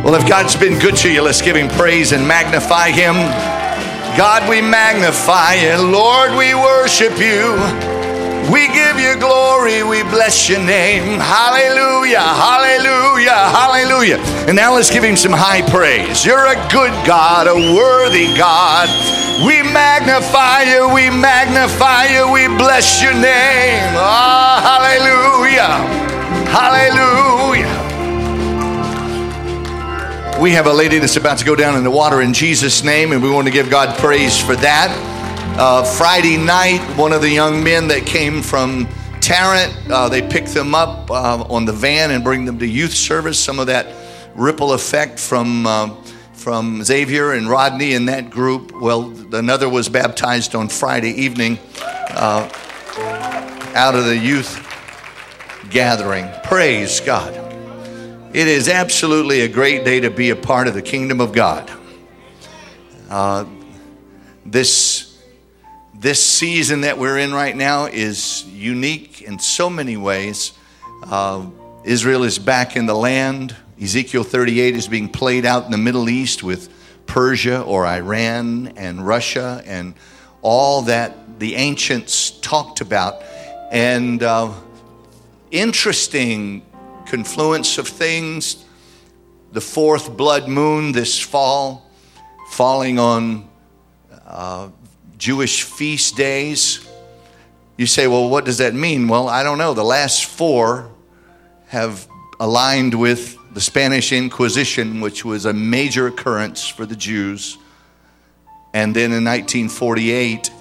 Well, if God's been good to you, let's give him praise and magnify him. God, we magnify you. Lord, we worship you. We give you glory. We bless your name. Hallelujah, hallelujah, hallelujah. And now let's give him some high praise. You're a good God, a worthy God. We magnify you. We magnify you. We bless your name. Oh, hallelujah, hallelujah. We have a lady that's about to go down in the water in Jesus' name, and we want to give God praise for that. Friday night, one of the young men that came from Tarrant, they picked them up on the van and bring them to youth service. Some of that ripple effect from Xavier and Rodney and that group. Well, another was baptized on Friday evening out of the youth gathering. Praise God. It is absolutely a great day to be a part of the kingdom of God. This season that we're in right now is unique in so many ways. Israel is back in the land. Ezekiel 38 is being played out in the Middle East with Persia or Iran and Russia and all that the ancients talked about. And interesting confluence of things. The fourth blood moon this fall, falling on Jewish feast days. You say, well, what does that mean? Well, I don't know. The last four have aligned with the Spanish Inquisition, which was a major occurrence for the Jews. And then in 1948,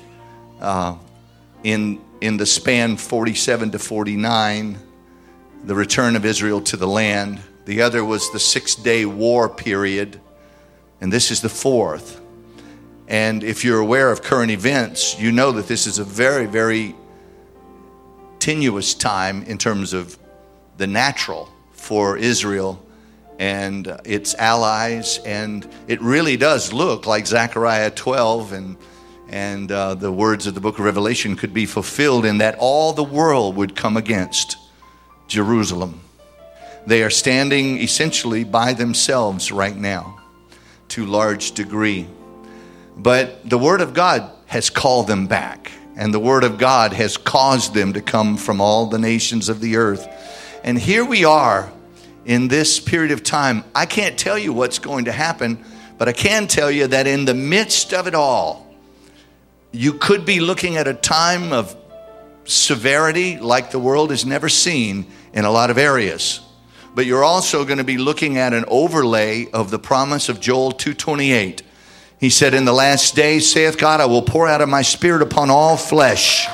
in the span 47 to 49, the return of Israel to the land. The other was the 6-day war period, and this is the fourth. And if you're aware of current events, you know that this is a very, very tenuous time in terms of the natural for Israel and its allies. And it really does look like Zechariah 12 and the words of the book of Revelation could be fulfilled in that all the world would come against Jerusalem. They are standing essentially by themselves right now to a large degree. But the Word of God has called them back, and the Word of God has caused them to come from all the nations of the earth. And here we are in this period of time. I can't tell you what's going to happen, but I can tell you that in the midst of it all, you could be looking at a time of severity like the world has never seen in a lot of areas. But you're also going to be looking at an overlay of the promise of Joel 2:28. He said, in the last days, saith God, I will pour out of my spirit upon all flesh.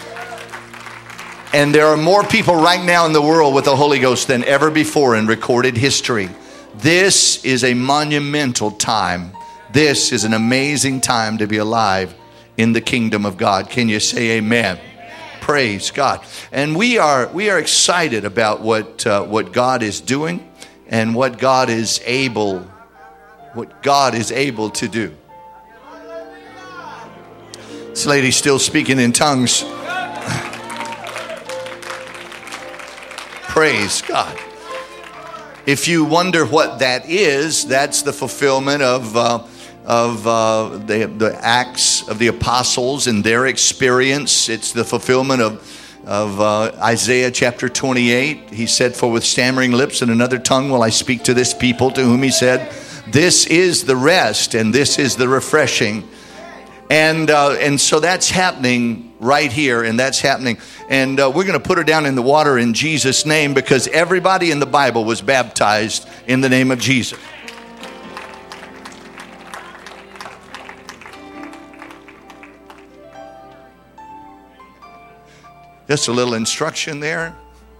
And there are more people right now in the world with the Holy Ghost than ever before in recorded history. This is a monumental time. This is an amazing time to be alive in the kingdom of God. Can you say amen? Praise God. And we are excited about what God is doing and what God is able to do. This lady's still speaking in tongues. Praise God. If you wonder what that is, that's the fulfillment of the Acts of the Apostles and their experience. It's the fulfillment of Isaiah chapter 28. He said, for with stammering lips and another tongue will I speak to this people, to whom he said, this is the rest and this is the refreshing. And so that's happening right here, and that's happening. And we're going to put her down in the water in Jesus' name, because everybody in the Bible was baptized in the name of Jesus. Just a little instruction there.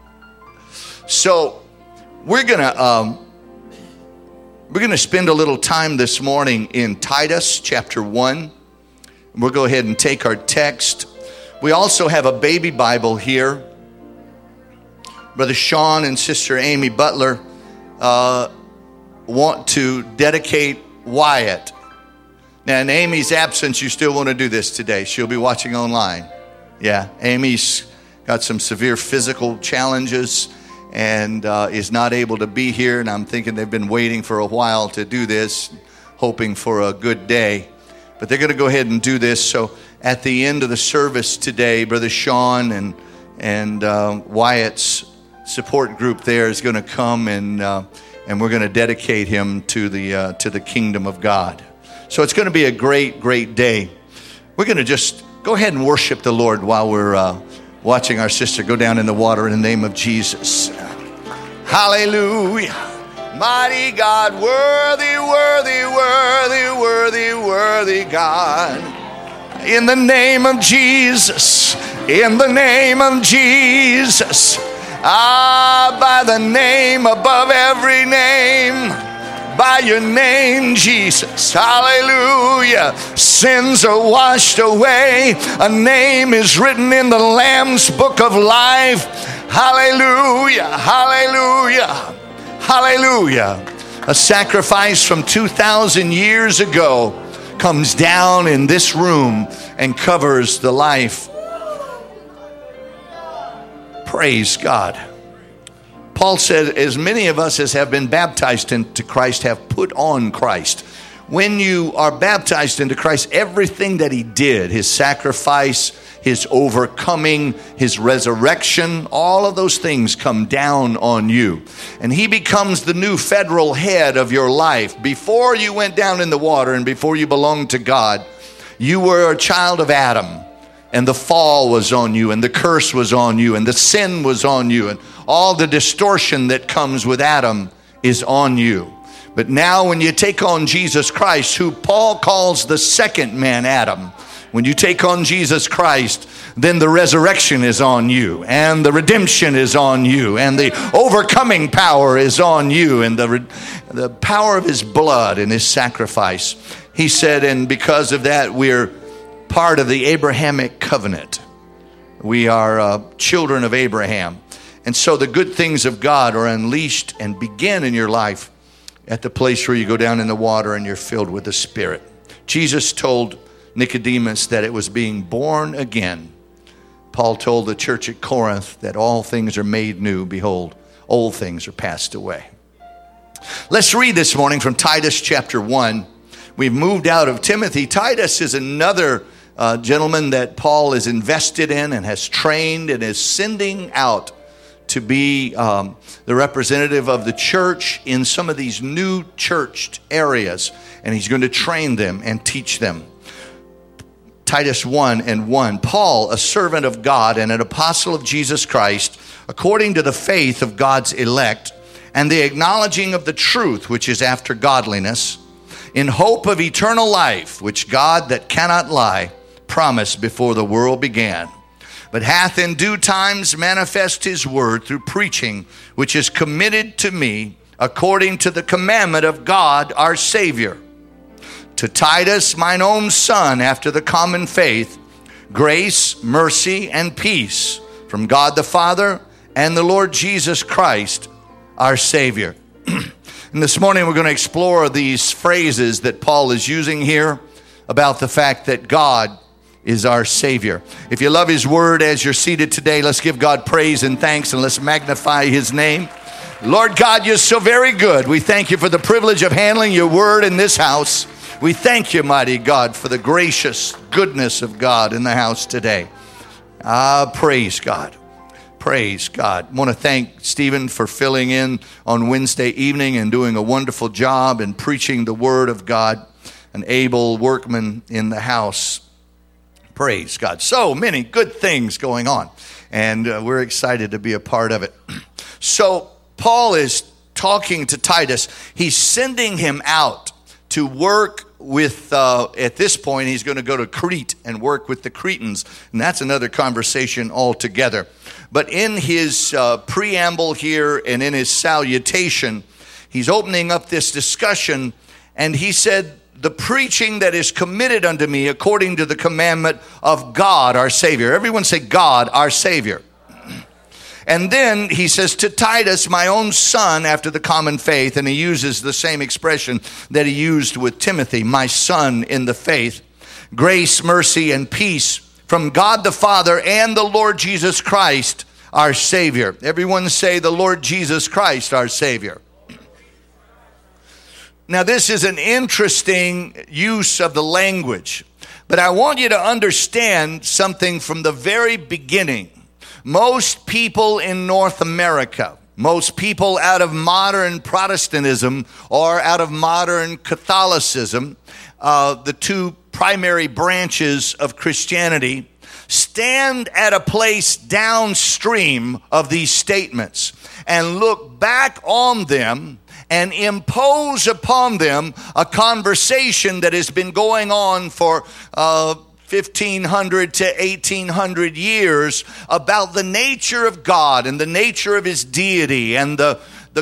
So we're gonna spend a little time this morning in Titus chapter 1. We'll go ahead and take our text. We also have a baby Bible here. Brother Sean and Sister Amy Butler want to dedicate Wyatt. Now, in Amy's absence, you still want to do this today. She'll be watching online. Yeah, Amy's got some severe physical challenges, and is not able to be here. And I'm thinking they've been waiting for a while to do this, hoping for a good day. But they're going to go ahead and do this. So at the end of the service today, Brother Sean and Wyatt's support group there is going to come, and we're going to dedicate him to the kingdom of God. So it's going to be a great, great day. We're going to just go ahead and worship the Lord while we're watching our sister go down in the water in the name of Jesus. Hallelujah. Mighty God, worthy, worthy, worthy, worthy, worthy God. In the name of Jesus, in the name of Jesus. By the name above every name. By your name, Jesus. Hallelujah. Sins are washed away. A name is written in the Lamb's book of life. Hallelujah. Hallelujah. Hallelujah. A sacrifice from 2,000 years ago comes down in this room and covers the life. Praise God. Paul said, as many of us as have been baptized into Christ have put on Christ. When you are baptized into Christ, everything that he did, his sacrifice, his overcoming, his resurrection, all of those things come down on you. And he becomes the new federal head of your life. Before you went down in the water and before you belonged to God, you were a child of Adam. And the fall was on you, and the curse was on you, and the sin was on you, and all the distortion that comes with Adam is on you. But now when you take on Jesus Christ, who Paul calls the second man Adam, when you take on Jesus Christ, then the resurrection is on you, and the redemption is on you, and the overcoming power is on you, and the power of his blood and his sacrifice. He said, and because of that, we're part of the Abrahamic covenant. We are children of Abraham. And so the good things of God are unleashed and begin in your life at the place where you go down in the water and you're filled with the Spirit. Jesus told Nicodemus that it was being born again. Paul told the church at Corinth that all things are made new. Behold, old things are passed away. Let's read this morning from Titus chapter 1. We've moved out of Timothy. Titus is another gentleman that Paul is invested in and has trained and is sending out to be the representative of the church in some of these new churched areas. And he's going to train them and teach them. Titus 1:1. Paul, a servant of God and an apostle of Jesus Christ, according to the faith of God's elect, and the acknowledging of the truth which is after godliness, in hope of eternal life, which God that cannot lie promised before the world began, but hath in due times manifest his word through preaching, which is committed to me according to the commandment of God our Savior. To Titus, mine own son, after the common faith, grace, mercy, and peace from God the Father and the Lord Jesus Christ, our Savior. And this morning we're going to explore these phrases that Paul is using here about the fact that God is our Savior. If you love his word as you're seated today, let's give God praise and thanks, and let's magnify his name. Lord God, you're so very good. We thank you for the privilege of handling your word in this house. We thank you, mighty God, for the gracious goodness of God in the house today. Praise God. Praise God. I want to thank Stephen for filling in on Wednesday evening and doing a wonderful job in preaching the word of God, an able workman in the house. Praise God. So many good things going on, and we're excited to be a part of it. So Paul is talking to Titus. He's sending him out to work with, at this point, he's going to go to Crete and work with the Cretans. And that's another conversation altogether. But in his preamble here and in his salutation, he's opening up this discussion. And he said, the preaching that is committed unto me according to the commandment of God, our Savior. Everyone say God, our Savior. And then he says, to Titus, my own son, after the common faith. And he uses the same expression that he used with Timothy, my son in the faith. Grace, mercy, and peace from God the Father and the Lord Jesus Christ, our Savior. Everyone say the Lord Jesus Christ, our Savior. Now, this is an interesting use of the language, but I want you to understand something from the very beginning. Most people in North America, most people out of modern Protestantism or out of modern Catholicism, the two primary branches of Christianity, stand at a place downstream of these statements and look back on them and impose upon them a conversation that has been going on for 1,500 to 1,800 years about the nature of God and the nature of his deity and the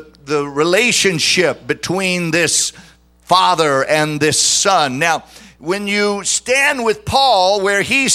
relationship between this Father and this Son. Now, when you stand with Paul where he's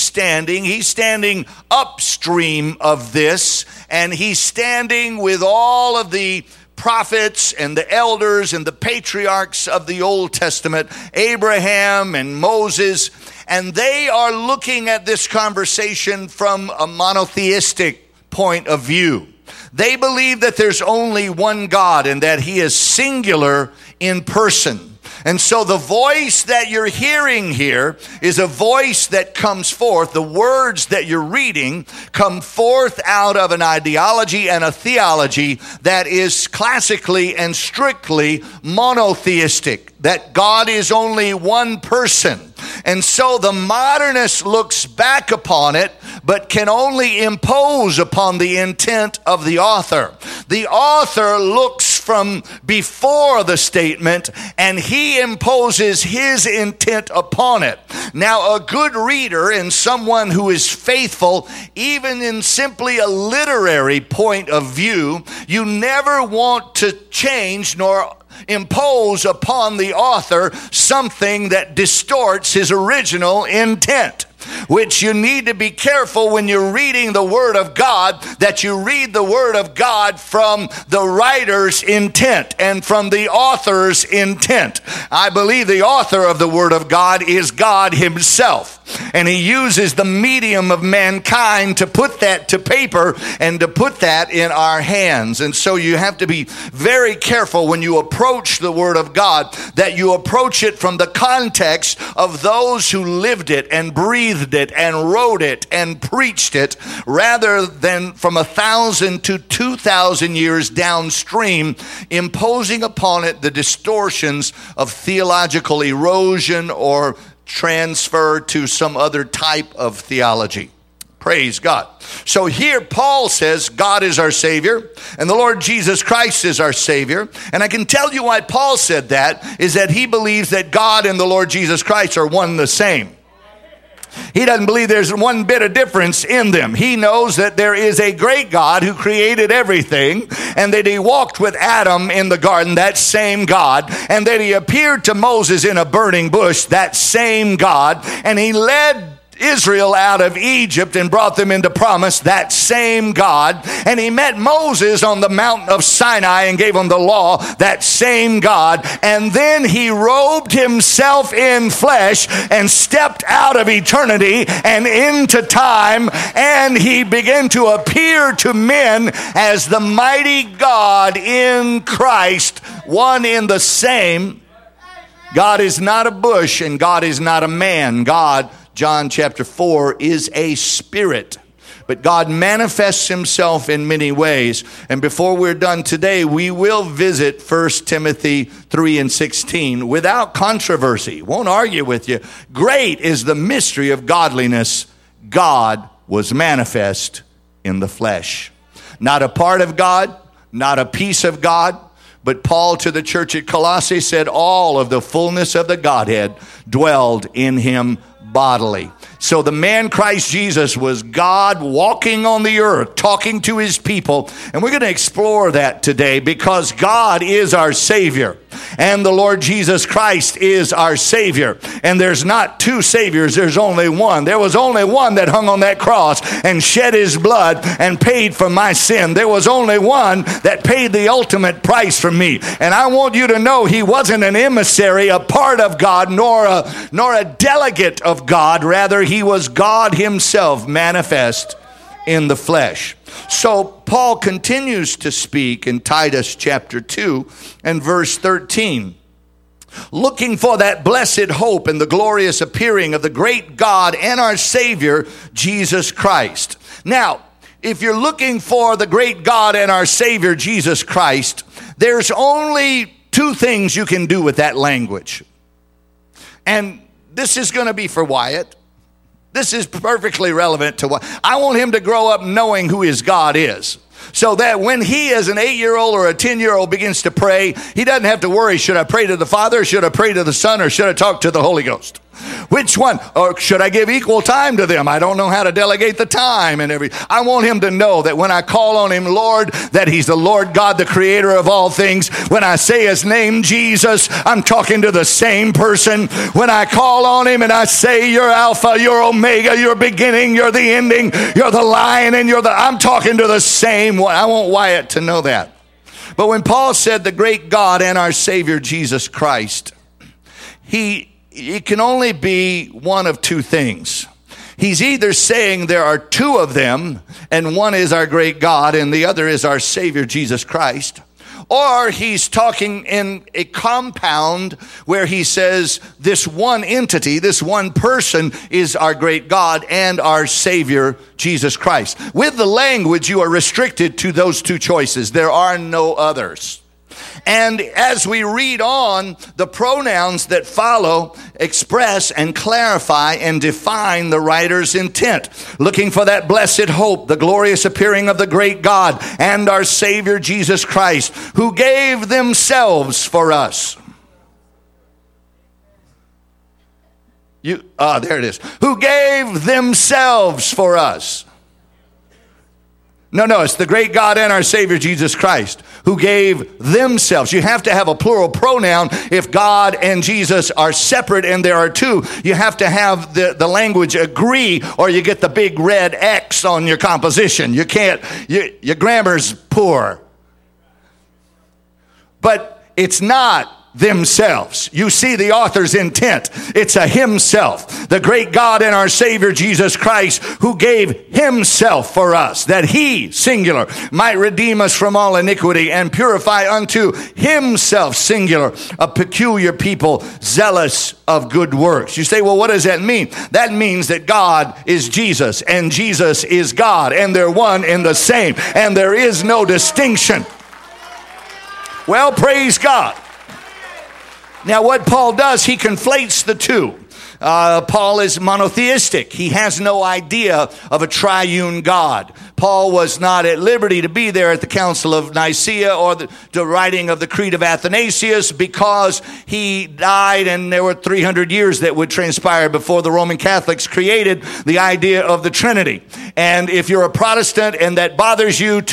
standing upstream of this, and he's standing with all of the prophets and the elders and the patriarchs of the Old Testament, Abraham and Moses, and they are looking at this conversation from a monotheistic point of view. They believe that there's only one God and that he is singular in person. And so the voice that you're hearing here is a voice that comes forth. The words that you're reading come forth out of an ideology and a theology that is classically and strictly monotheistic, that God is only one person. And so the modernist looks back upon it, but can only impose upon the intent of the author. The author looks from before the statement, and he imposes his intent upon it. Now, a good reader and someone who is faithful, even in simply a literary point of view, you never want to change nor impose upon the author something that distorts his original intent, which you need to be careful when you're reading the Word of God, that you read the Word of God from the writer's intent and from the author's intent. I believe the author of the Word of God is God himself, and he uses the medium of mankind to put that to paper and to put that in our hands. And so you have to be very careful when you approach the Word of God, that you approach it from the context of those who lived it and breathed it and wrote it and preached it, rather than from 1,000 to 2,000 years downstream, imposing upon it the distortions of theological erosion or transfer to some other type of theology. Praise God. So here Paul says God is our Savior and the Lord Jesus Christ is our Savior. And I can tell you why Paul said that is that he believes that God and the Lord Jesus Christ are one and the same. He doesn't believe there's one bit of difference in them. He knows that there is a great God who created everything, and that he walked with Adam in the garden, that same God, and that he appeared to Moses in a burning bush, that same God, and he led Israel out of Egypt and brought them into promise, that same God. And he met Moses on the mountain of Sinai and gave him the law, that same God. And then he robed himself in flesh and stepped out of eternity and into time, and he began to appear to men as the mighty God in Christ, one in the same. God is not a bush and God is not a man. God, John chapter 4, is a spirit. But God manifests himself in many ways. And before we're done today, we will visit 1 Timothy 3 and 16 without controversy. Won't argue with you. Great is the mystery of godliness. God was manifest in the flesh. Not a part of God, not a piece of God. But Paul to the church at Colossae said all of the fullness of the Godhead dwelled in him bodily. So the man Christ Jesus was God walking on the earth, talking to his people. And we're going to explore that today because God is our Savior. And the Lord Jesus Christ is our Savior. And there's not two Saviors, there's only one. There was only one that hung on that cross and shed his blood and paid for my sin. There was only one that paid the ultimate price for me. And I want you to know he wasn't an emissary, a part of God, nor a delegate of God. Rather, he was God himself manifest in the flesh. So Paul continues to speak in Titus chapter 2 and verse 13. Looking for that blessed hope and the glorious appearing of the great God and our Savior, Jesus Christ. Now, if you're looking for the great God and our Savior, Jesus Christ, there's only two things you can do with that language. And this is going to be for Wyatt. This is perfectly relevant to what I want him to grow up knowing who his God is. So that when he, as an 8-year-old or a 10-year-old, begins to pray, he doesn't have to worry, should I pray to the Father, should I pray to the Son, or should I talk to the Holy Ghost? Which one? Or should I give equal time to them? I don't know how to delegate the time and everything. I want him to know that when I call on him, Lord, that he's the Lord God, the creator of all things. When I say his name, Jesus, I'm talking to the same person. When I call on him and I say, you're Alpha, you're Omega, you're beginning, you're the ending, you're the Lion, and I'm talking to the same one. I want Wyatt to know that. But when Paul said the great God and our Savior, Jesus Christ, it can only be one of two things. He's either saying there are two of them, and one is our great God, and the other is our Savior, Jesus Christ. Or he's talking in a compound where he says this one entity, this one person is our great God and our Savior, Jesus Christ. With the language, you are restricted to those two choices. There are no others. And as we read on, the pronouns that follow express and clarify and define the writer's intent. Looking for that blessed hope, the glorious appearing of the great God and our Savior Jesus Christ, who gave themselves for us. There it is. Who gave themselves for us. No, it's the great God and our Savior Jesus Christ who gave themselves. You have to have a plural pronoun if God and Jesus are separate and there are two. You have to have the language agree or you get the big red X on your composition. You can't, your grammar's poor. But it's not themselves. You see the author's intent. It's a himself. The great God and our Savior Jesus Christ who gave himself for us, that he, singular, might redeem us from all iniquity and purify unto himself, singular, a peculiar people zealous of good works. You say, well, what does that mean? That means that God is Jesus and Jesus is God and they're one and the same and there is no distinction. Well, praise God. Now, what Paul does, he conflates the two. Paul is monotheistic. He has no idea of a triune God. Paul was not at liberty to be there at the Council of Nicaea or the writing of the Creed of Athanasius because he died and there were 300 years that would transpire before the Roman Catholics created the idea of the Trinity. And if you're a Protestant and that bothers you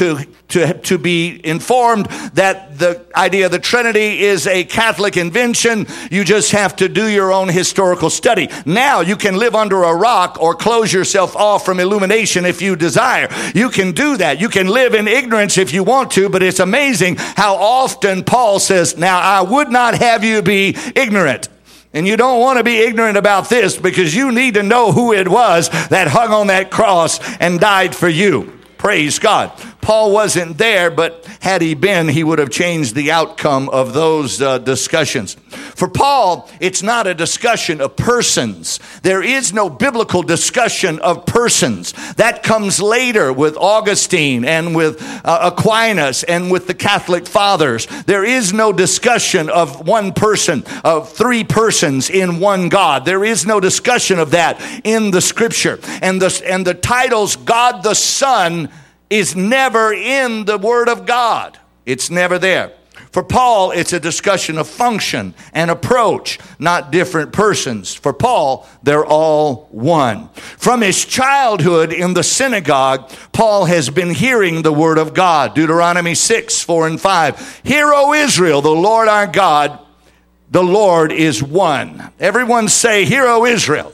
to be informed that the idea of the Trinity is a Catholic invention, you just have to do your own historical study. Now you can live under a rock or close yourself off from illumination if you desire. You can do that. You can live in ignorance if you want to, but it's amazing how often Paul says, now I would not have you be ignorant. And you don't want to be ignorant about this because you need to know who it was that hung on that cross and died for you. Praise God. Paul wasn't there, but had he been, he would have changed the outcome of those discussions. For Paul, it's not a discussion of persons. There is no biblical discussion of persons. That comes later with Augustine and with Aquinas and with the Catholic fathers. There is no discussion of one person, of three persons in one God. There is no discussion of that in the scripture. And the titles God the Son is never in the Word of God. It's never there. For Paul, it's a discussion of function and approach, not different persons. For Paul, they're all one. From his childhood in the synagogue, Paul has been hearing the Word of God. Deuteronomy 6, 4 and 5. Hear, O Israel, the Lord our God, the Lord is one. Everyone say, Hear, O Israel,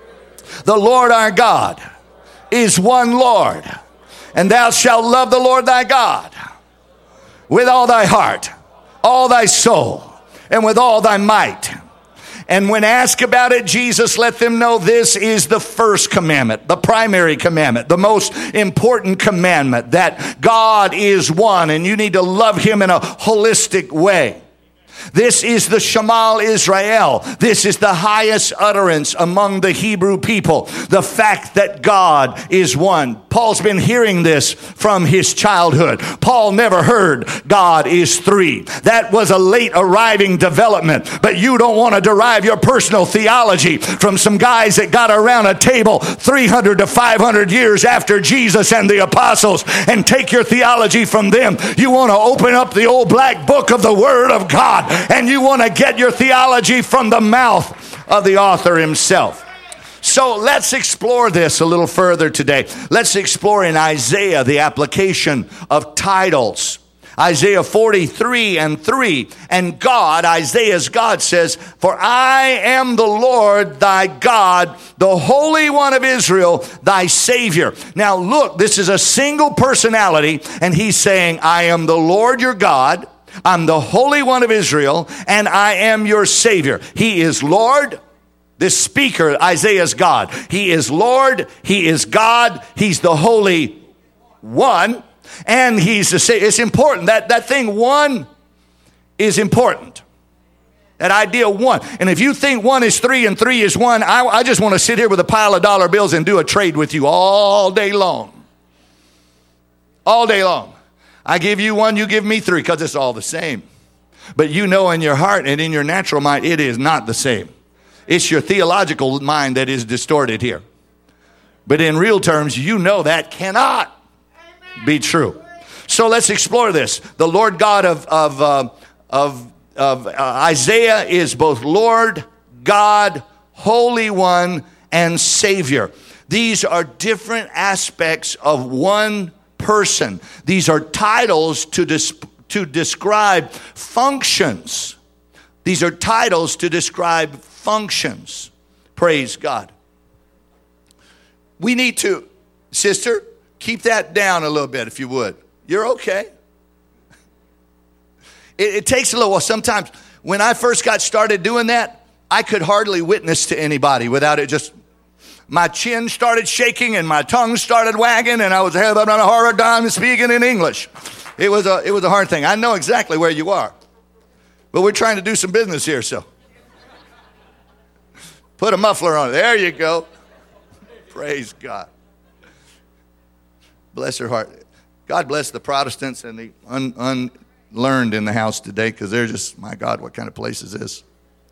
the Lord our God is one Lord. And thou shalt love the Lord thy God with all thy heart, all thy soul, and with all thy might. And when asked about it, Jesus let them know this is the first commandment, the primary commandment, the most important commandment, that God is one and you need to love him in a holistic way. This is the Shema Israel. This is the highest utterance among the Hebrew people. The fact that God is one. Paul's been hearing this from his childhood. Paul never heard God is three. That was a late arriving development. But you don't want to derive your personal theology from some guys that got around a table 300 to 500 years after Jesus and the apostles and take your theology from them. You want to open up the old black book of the Word of God, and you want to get your theology from the mouth of the author himself. So let's explore this a little further today. Let's explore in Isaiah the application of titles. Isaiah 43:3. And God, Isaiah's God says, "For I am the Lord thy God, the Holy One of Israel, thy Savior." Now look, this is a single personality, and he's saying, I am the Lord your God, I'm the Holy One of Israel, and I am your Savior. He is Lord. This speaker, Isaiah's God. He is Lord. He is God. He's the Holy One. And he's the Savior. It's important. That thing one is important. That idea one. And if you think one is three and three is one, I just want to sit here with a pile of dollar bills and do a trade with you all day long. All day long. I give you one, you give me three, because it's all the same. But you know in your heart and in your natural mind, it is not the same. It's your theological mind that is distorted here. But in real terms, you know that cannot be true. So let's explore this. The Lord God of Isaiah is both Lord, God, Holy One, and Savior. These are different aspects of one person. These are titles to describe functions. These are titles to describe functions. Praise God. We need to, sister, keep that down a little bit if you would. You're okay. It takes a little while. Sometimes when I first got started doing that, I could hardly witness to anybody without it just, my chin started shaking and my tongue started wagging and I was having a hard time speaking in English. It was a hard thing. I know exactly where you are. But we're trying to do some business here, so. Put a muffler on it. There you go. Praise God. Bless her heart. God bless the Protestants and the unlearned in the house today, because they're just, my God, what kind of place is this?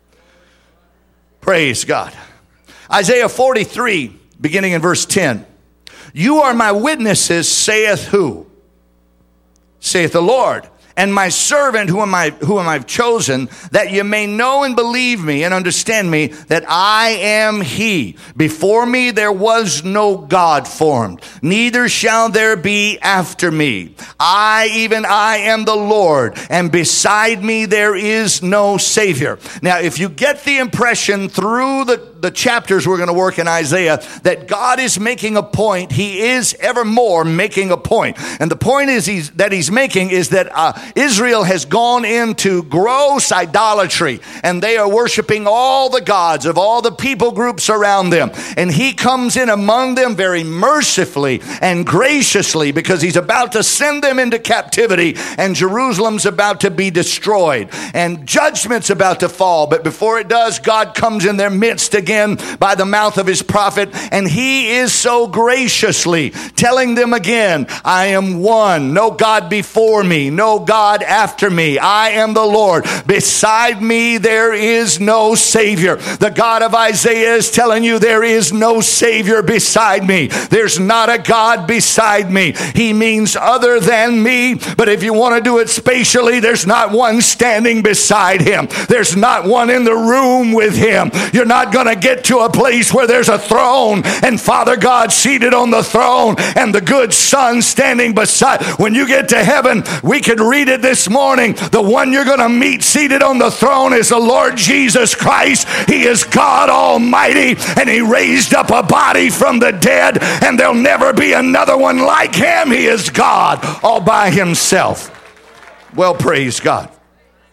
Praise God. Isaiah 43, beginning in verse 10. You are my witnesses, saith who? Saith the Lord. And my servant whom I've chosen, that you may know and believe me and understand me, that I am he. Before me there was no God formed, neither shall there be after me. Even I am the Lord, and beside me there is no Savior. Now, if you get the impression through the chapters we're going to work in Isaiah, that God is making a point, he is evermore making a point. And the point is he's making is that Israel has gone into gross idolatry, and they are worshiping all the gods of all the people groups around them. And he comes in among them very mercifully and graciously, because he's about to send them into captivity, and Jerusalem's about to be destroyed, and judgment's about to fall. But before it does, God comes in their midst again by the mouth of his prophet, and he is so graciously telling them again, I am one, no God before me, no God after me. I am the Lord. Beside me there is no Savior. The God of Isaiah is telling you there is no Savior beside me. There's not a God beside me. He means other than me, but if you want to do it spatially, there's not one standing beside him. There's not one in the room with him. You're not going to get to a place where there's a throne and Father God seated on the throne and the good Son standing beside. When you get to heaven, we could read it this morning. The one you're going to meet seated on the throne is the Lord Jesus Christ. He is God Almighty, and he raised up a body from the dead, and there'll never be another one like him. He is God all by himself. Well, praise God.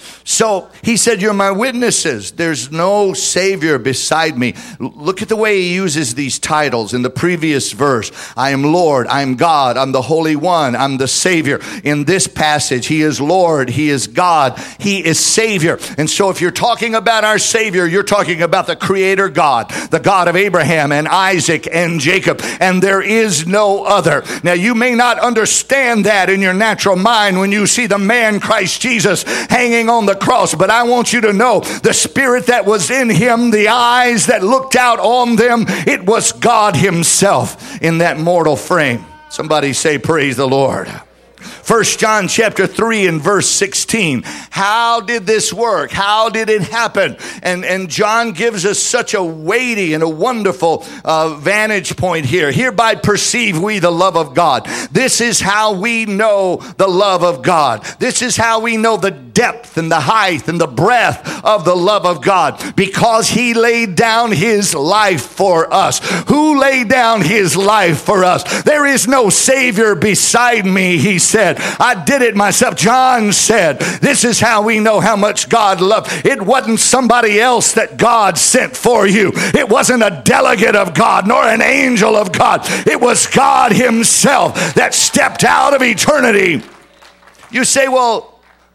So he said, you're my witnesses. There's no Savior beside me. Look at the way he uses these titles in the previous verse. I am Lord, I am God, I'm the Holy One, I'm the Savior. In this passage, he is Lord, he is God, he is Savior. And so if you're talking about our Savior, you're talking about the Creator God, the God of Abraham and Isaac and Jacob. And there is no other. Now you may not understand that in your natural mind when you see the man Christ Jesus hanging on the cross, but I want you to know the spirit that was in him, the eyes that looked out on them, it was God himself in that mortal frame. Somebody say, praise the Lord. 1 John chapter 3 and verse 16. How did this work? How did it happen? And John gives us such a weighty and a wonderful vantage point here. Hereby perceive we the love of God. This is how we know the love of God. This is how we know the depth and the height and the breadth of the love of God. Because he laid down his life for us. Who laid down his life for us? There is no Savior beside me, he said. I did it myself. John said, this is how we know how much God loved. It wasn't somebody else that God sent for you. It wasn't a delegate of God nor an angel of God. It was God himself that stepped out of eternity. You say, well,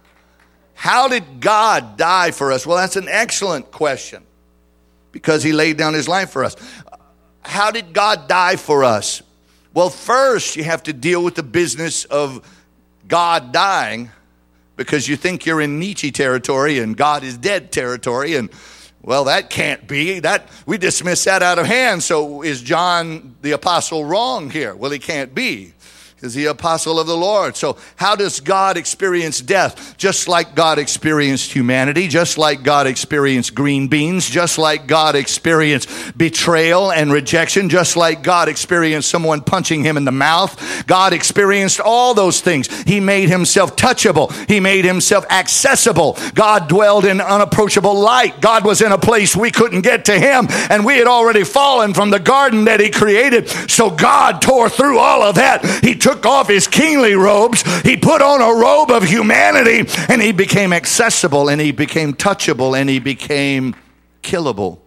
how did God die for us? Well, that's an excellent question, because he laid down his life for us. How did God die for us? Well, first you have to deal with the business of God dying, because you think you're in Nietzsche territory and God is dead territory, and well, that can't be. That we dismiss that out of hand. So is John the apostle wrong here? Well, he can't be. Is the apostle of the Lord. So how does God experience death? Just like God experienced humanity, just like God experienced green beans, just like God experienced betrayal and rejection, just like God experienced someone punching him in the mouth. God experienced all those things. He made himself touchable. He made himself accessible. God dwelled in unapproachable light. God was in a place we couldn't get to him, and we had already fallen from the garden that he created. So God tore through all of that. He took off his kingly robes, he put on a robe of humanity, and he became accessible, and he became touchable, and he became killable.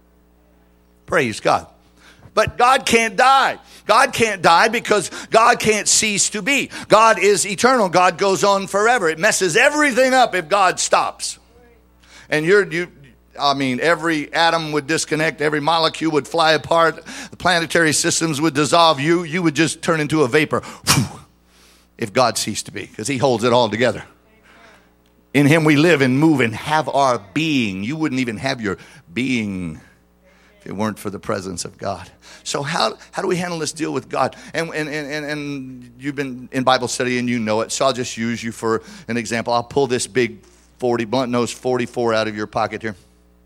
Praise God. But God can't die. God can't die because God can't cease to be. God is eternal. God goes on forever. It messes everything up if God stops. And every atom would disconnect, every molecule would fly apart, the planetary systems would dissolve, you would just turn into a vapor if God ceased to be, because he holds it all together. In him we live and move and have our being. You wouldn't even have your being if it weren't for the presence of God. So how do we handle this deal with God? And you've been in Bible study and you know it, so I'll just use you for an example. I'll pull this big blunt nose 44 out of your pocket here.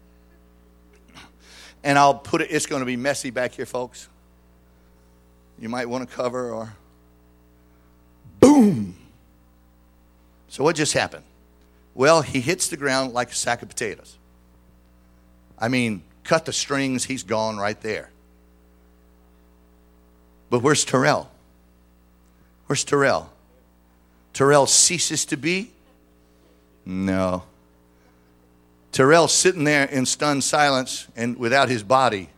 And I'll put it, it's going to be messy back here, folks. You might want to cover, or boom. So what just happened? Well, he hits the ground like a sack of potatoes. I mean, cut the strings, he's gone right there. But where's Terrell? Where's Terrell? Terrell ceases to be? No. Terrell's sitting there in stunned silence and without his body.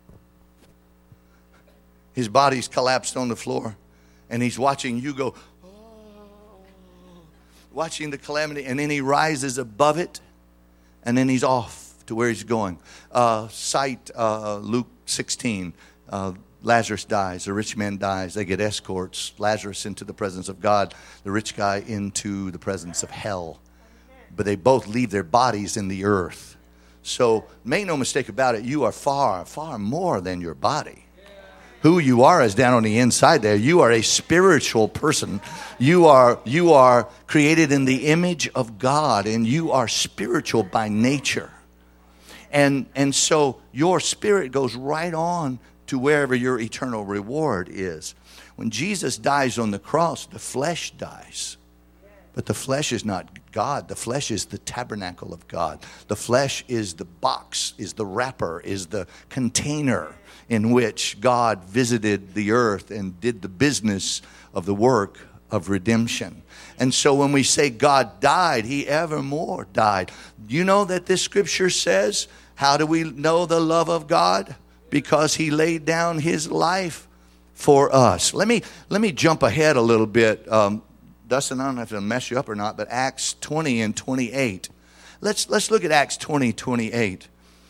His body's collapsed on the floor, and he's watching you go, watching the calamity, and then he rises above it, and then he's off to where he's going. Cite Luke 16. Lazarus dies. The rich man dies. They get escorts. Lazarus into the presence of God. The rich guy into the presence of hell. But they both leave their bodies in the earth. So make no mistake about it, you are far, far more than your body. Who you are is down on the inside there. You are a spiritual person. You are created in the image of God, and you are spiritual by nature. And so your spirit goes right on to wherever your eternal reward is. When Jesus dies on the cross, the flesh dies. But the flesh is not God. The flesh is the tabernacle of God. The flesh is the box, is the wrapper, is the container in which God visited the earth and did the business of the work of redemption. And so when we say God died, he evermore died. You know that this scripture says, how do we know the love of God? Because he laid down his life for us. Let me jump ahead a little bit. Dustin, I don't know if it'll mess you up or not, but Acts 20 and 28. Let's look at Acts 20, 28.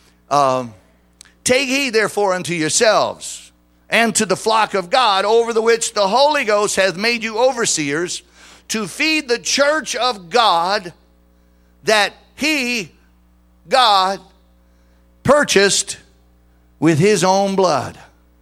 Take heed therefore unto yourselves and to the flock of God, over the which the Holy Ghost hath made you overseers, to feed the church of God, that he, God, purchased with his own blood.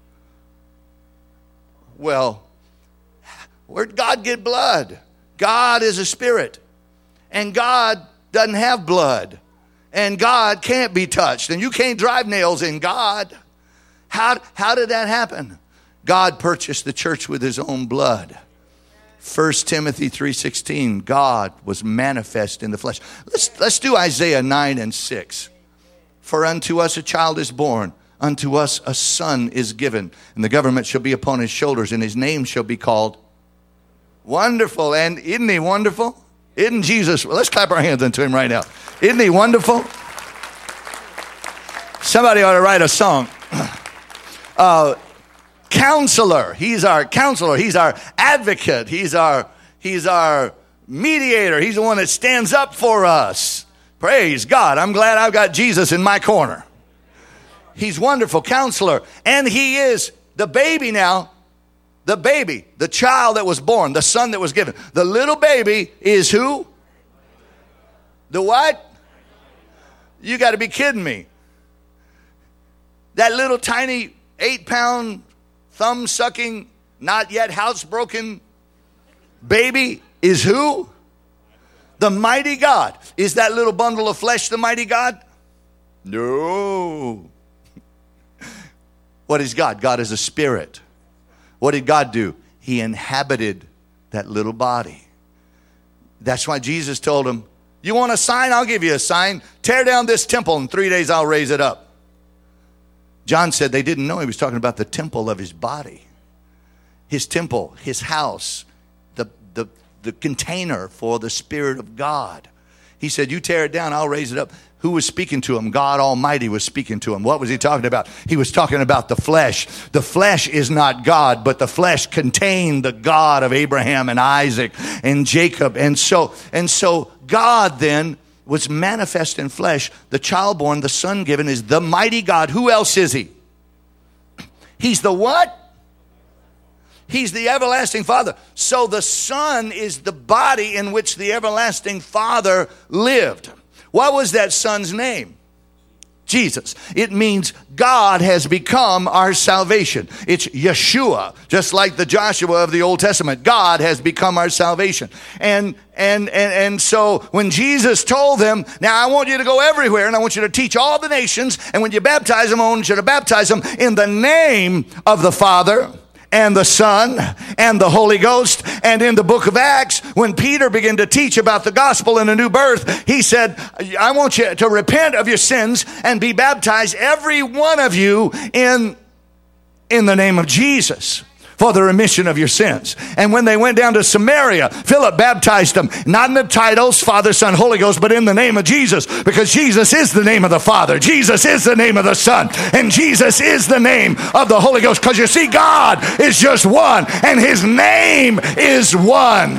Well, where'd God get blood? God is a spirit, and God doesn't have blood, and God can't be touched, and you can't drive nails in God. How did that happen? God purchased the church with his own blood. 1 Timothy 3:16, God was manifest in the flesh. Let's do Isaiah 9 and 6. For unto us a child is born, unto us a son is given, and the government shall be upon his shoulders, and his name shall be called Wonderful. And isn't he wonderful? Isn't Jesus? Well, let's clap our hands unto him right now. Isn't he wonderful? Somebody ought to write a song. Counselor. He's our counselor. He's our advocate. He's our mediator. He's the one that stands up for us. Praise God. I'm glad I've got Jesus in my corner. He's wonderful counselor. And he is the baby now. The baby, the child that was born, the son that was given. The little baby is who? The what? You got to be kidding me. That little tiny 8-pound thumb-sucking, not yet housebroken baby is who? The mighty God. Is that little bundle of flesh the mighty God? No. What is God? God is a spirit. What did God do? He inhabited that little body. That's why Jesus told him, you want a sign? I'll give you a sign. Tear down this temple. In 3 days I'll raise it up. John said they didn't know he was talking about the temple of his body. His temple, his house, the container for the Spirit of God. He said, you tear it down, I'll raise it up. Who was speaking to him? God Almighty was speaking to him. What was he talking about? He was talking about the flesh. The flesh is not God, but the flesh contained the God of Abraham and Isaac and Jacob. And so God then was manifest in flesh. The child born, the son given is the mighty God. Who else is he? He's the what? He's the everlasting Father. So the Son is the body in which the everlasting Father lived. What was that Son's name? Jesus. It means God has become our salvation. It's Yeshua, just like the Joshua of the Old Testament. God has become our salvation. And so when Jesus told them, now I want you to go everywhere and I want you to teach all the nations, and when you baptize them, I want you to baptize them in the name of the Father and the Son and the Holy Ghost. And in the book of Acts, when Peter began to teach about the gospel and a new birth, he said, I want you to repent of your sins and be baptized, every one of you, in the name of Jesus, for the remission of your sins. And when they went down to Samaria, Philip baptized them, not in the titles, Father, Son, Holy Ghost, but in the name of Jesus, because Jesus is the name of the Father, Jesus is the name of the Son, and Jesus is the name of the Holy Ghost. Because you see, God is just one, and his name is one.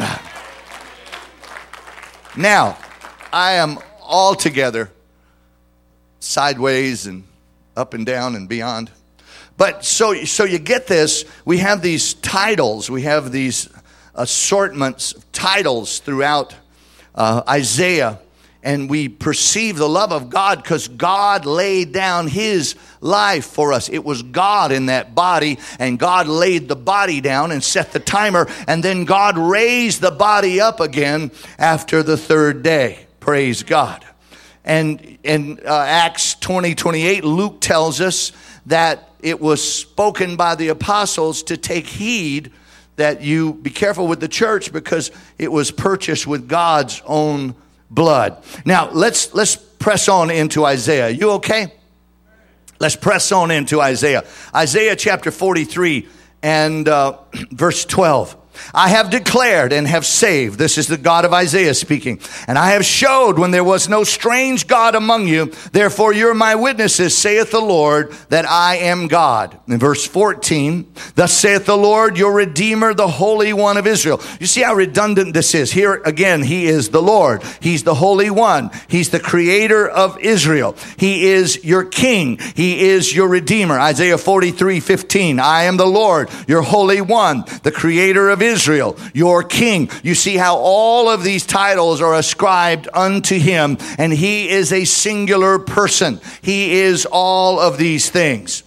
Now, I am altogether sideways and up and down and beyond. But so you get this, we have these titles, we have these assortments of titles throughout Isaiah, and we perceive the love of God because God laid down his life for us. It was God in that body, and God laid the body down and set the timer, and then God raised the body up again after the third day. Praise God. And in Acts 20:28, Luke tells us that it was spoken by the apostles to take heed that you be careful with the church because it was purchased with God's own blood. Now, let's press on into Isaiah. You okay? Let's press on into Isaiah. Isaiah chapter 43 and verse 12. I have declared and have saved. This is the God of Isaiah speaking. And I have showed when there was no strange God among you. Therefore you're my witnesses, saith the Lord, that I am God. In verse 14, thus saith the Lord, your Redeemer, the Holy One of Israel. You see how redundant this is. Here again, he is the Lord. He's the Holy One. He's the creator of Israel. He is your king. He is your Redeemer. Isaiah 43:15. I am the Lord, your Holy One, the creator of Israel, your king. You see how all of these titles are ascribed unto him, and he is a singular person. He is all of these things.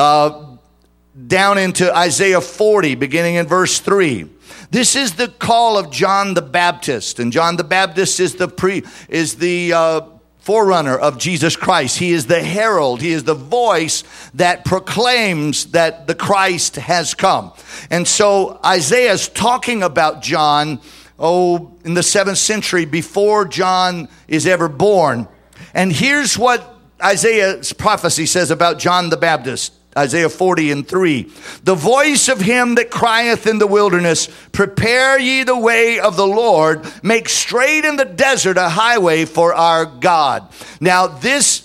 Down into Isaiah 40, beginning in verse 3. This is the call of John the Baptist, and John the Baptist is the forerunner of Jesus Christ. He is the herald. He is the voice that proclaims that the Christ has come. And so Isaiah is talking about John, in the 7th century before John is ever born. And here's what Isaiah's prophecy says about John the Baptist. Isaiah 40:3. The voice of him that crieth in the wilderness, prepare ye the way of the Lord, make straight in the desert a highway for our God. Now this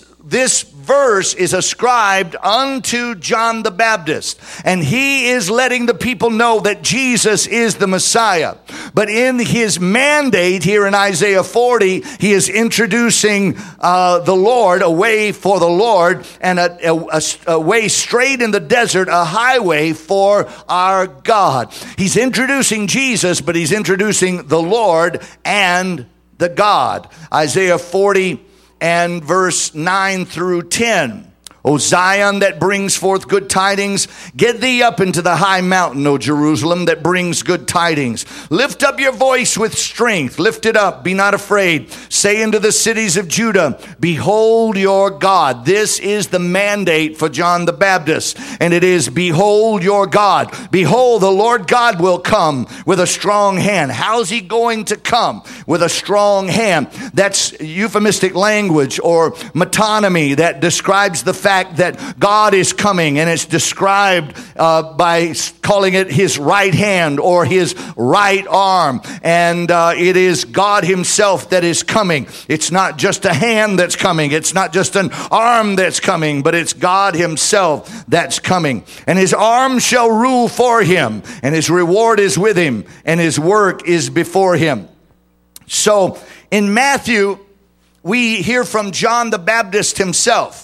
verse is ascribed unto John the Baptist, and he is letting the people know that Jesus is the Messiah. But in his mandate here in Isaiah 40, he is introducing the Lord, a way for the Lord, and a way straight in the desert, a highway for our God. He's introducing Jesus, but he's introducing the Lord and the God. Isaiah 40 and verse 9 through 10. O Zion, that brings forth good tidings, get thee up into the high mountain, O Jerusalem, that brings good tidings. Lift up your voice with strength. Lift it up. Be not afraid. Say unto the cities of Judah, behold your God. This is the mandate for John the Baptist. And it is, behold your God. Behold, the Lord God will come with a strong hand. How's he going to come? With a strong hand. That's euphemistic language or metonymy that describes the fact that God is coming, and it's described by calling it his right hand or his right arm, and it is God himself that is coming. It's not just a hand that's coming, it's not just an arm that's coming, but it's God himself that's coming. And his arm shall rule for him, and his reward is with him, and his work is before him. So in Matthew, we hear from John the Baptist himself.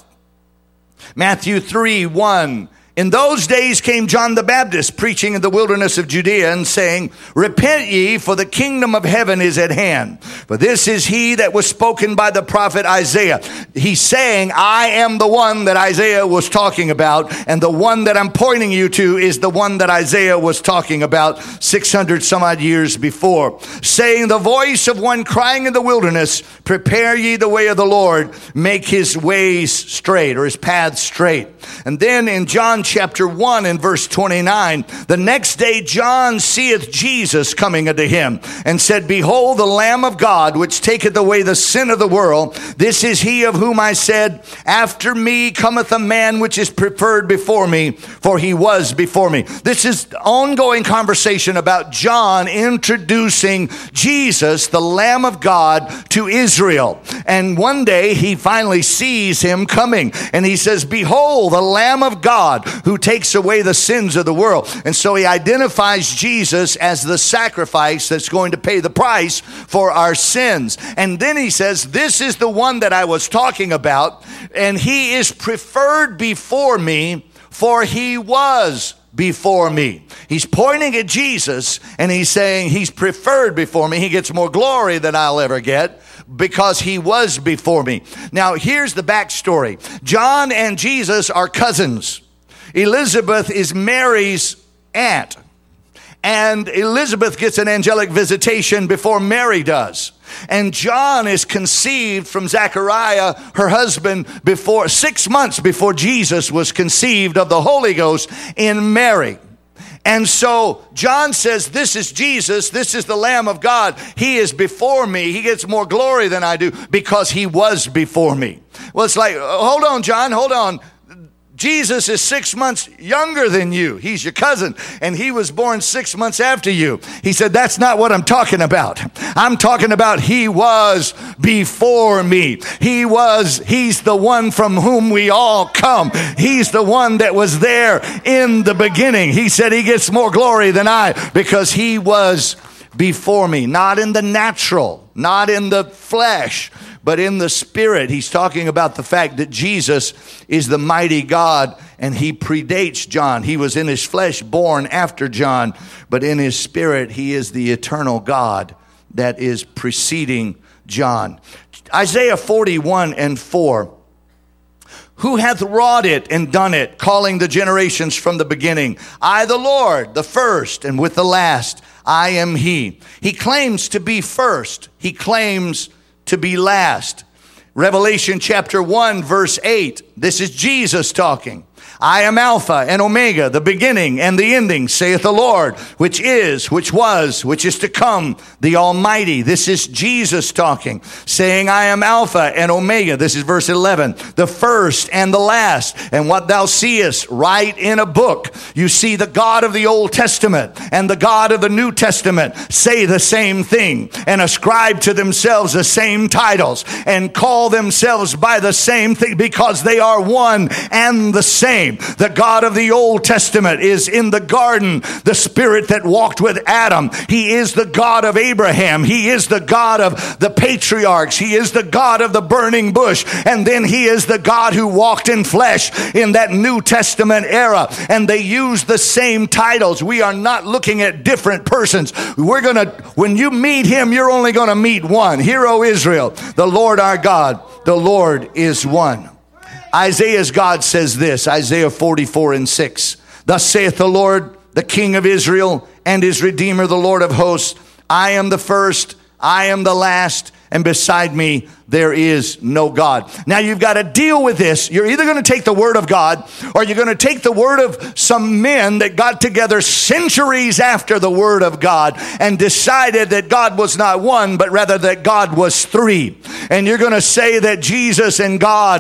Matthew 3:1. In those days came John the Baptist, preaching in the wilderness of Judea, and saying, repent ye, for the kingdom of heaven is at hand. For this is he that was spoken by the prophet Isaiah. He's saying, I am the one that Isaiah was talking about, and the one that I'm pointing you to is the one that Isaiah was talking about 600 some odd years before. Saying, the voice of one crying in the wilderness, prepare ye the way of the Lord, make his ways straight, or his paths straight. And then in John chapter 1 and verse 29, the next day John seeth Jesus coming unto him, and said, behold the Lamb of God, which taketh away the sin of the world. This is he of whom I said, after me cometh a man which is preferred before me, for he was before me. This is ongoing conversation about John introducing Jesus, the Lamb of God, to Israel. And one day he finally sees him coming, and he says, behold the Lamb of God, who takes away the sins of the world. And so he identifies Jesus as the sacrifice that's going to pay the price for our sins. And then he says, this is the one that I was talking about, and he is preferred before me, for he was before me. He's pointing at Jesus, and he's saying he's preferred before me. He gets more glory than I'll ever get, because he was before me. Now here's the backstory. John and Jesus are cousins. Elizabeth is Mary's aunt, and Elizabeth gets an angelic visitation before Mary does. And John is conceived from Zechariah, her husband, 6 months before Jesus was conceived of the Holy Ghost in Mary. And so John says, this is Jesus, this is the Lamb of God. He is before me. He gets more glory than I do because he was before me. Well, it's like, hold on, John, hold on. Jesus is 6 months younger than you. He's your cousin, and he was born 6 months after you. He said, that's not what I'm talking about. I'm talking about he was before me. He's the one from whom we all come. He's the one that was there in the beginning. He said he gets more glory than I because he was before me, not in the natural, not in the flesh, but in the spirit. He's talking about the fact that Jesus is the mighty God and he predates John. He was in his flesh born after John, but in his spirit, he is the eternal God that is preceding John. Isaiah 41:4. Who hath wrought it and done it, calling the generations from the beginning? I, the Lord, the first, and with the last, I am he. He claims to be first. He claims to be last. Revelation chapter 1, verse 8. This is Jesus talking. I am Alpha and Omega, the beginning and the ending, saith the Lord, which is, which was, which is to come, the Almighty. This is Jesus talking, saying, I am Alpha and Omega. This is verse 11, the first and the last. And what thou seest, write in a book. You see the God of the Old Testament and the God of the New Testament say the same thing and ascribe to themselves the same titles and call themselves by the same thing because they are one and the same. The God of the Old Testament is in the garden, the spirit that walked with Adam. He is the God of Abraham. He is the God of the patriarchs. He is the God of the burning bush. And then he is the God who walked in flesh in that New Testament era. And they use the same titles. We are not looking at different persons. When you meet him, you're only going to meet one. Hear, O Israel, the Lord our God, the Lord is one. Isaiah's God says this, Isaiah 44:6. Thus saith the Lord, the King of Israel and his Redeemer, the Lord of hosts. I am the first, I am the last, and beside me there is no God. Now you've got to deal with this. You're either going to take the word of God or you're going to take the word of some men that got together centuries after the word of God and decided that God was not one, but rather that God was three. And you're going to say that Jesus and God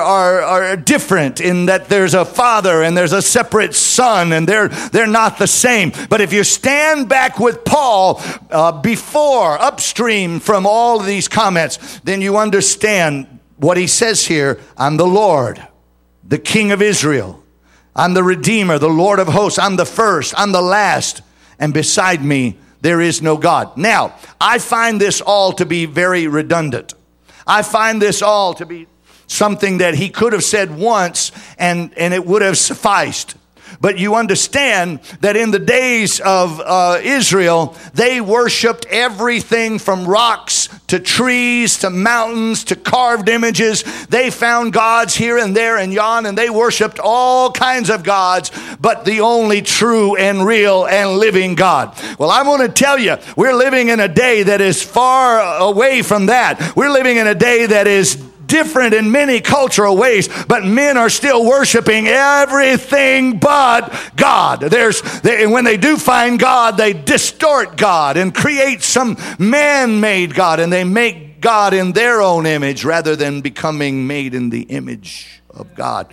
are different in that there's a Father and there's a separate Son and they're not the same. But if you stand back with Paul before, upstream from all of these comments, then you understand what he says here. I'm the Lord, the King of Israel. I'm the Redeemer, the Lord of hosts. I'm the first, I'm the last, and beside me there is no God. Now, I find this all to be very redundant. I find this all to be something that he could have said once and it would have sufficed. But you understand that in the days of Israel, they worshiped everything from rocks to trees to mountains to carved images. They found gods here and there and yon, and they worshiped all kinds of gods, but the only true and real and living God. Well, I want to tell you, we're living in a day that is far away from that. We're living in a day that is different in many cultural ways, but men are still worshiping everything but God. And when they do find God, they distort God and create some man-made God, and they make God in their own image rather than becoming made in the image of God.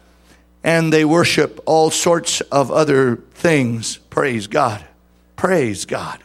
And they worship all sorts of other things. Praise God. Praise God.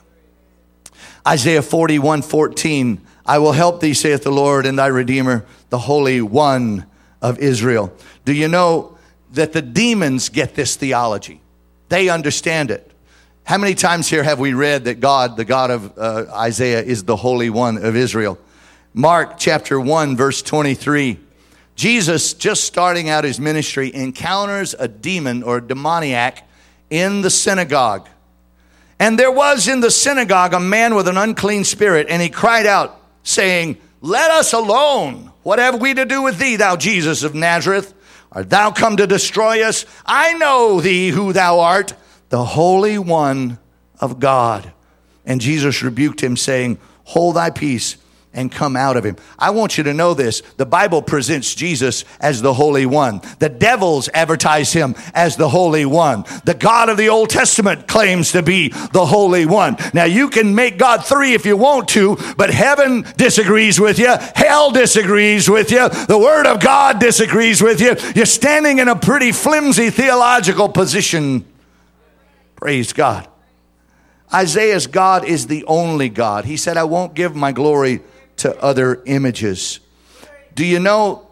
Isaiah 41:14. I will help thee, saith the Lord, and thy Redeemer, the Holy One of Israel. Do you know that the demons get this theology? They understand it. How many times here have we read that God, the God of Isaiah, is the Holy One of Israel? Mark chapter 1, verse 23. Jesus, just starting out his ministry, encounters a demon or demoniac in the synagogue. And there was in the synagogue a man with an unclean spirit, and he cried out, saying, let us alone. What have we to do with thee, thou Jesus of Nazareth? Art thou come to destroy us? I know thee who thou art, the Holy One of God. And Jesus rebuked him, saying, hold thy peace, and come out of him. I want you to know this. The Bible presents Jesus as the Holy One. The devils advertise him as the Holy One. The God of the Old Testament claims to be the Holy One. Now, you can make God three if you want to, but heaven disagrees with you. Hell disagrees with you. The Word of God disagrees with you. You're standing in a pretty flimsy theological position. Praise God. Isaiah's God is the only God. He said, I won't give my glory to other images. Do you know,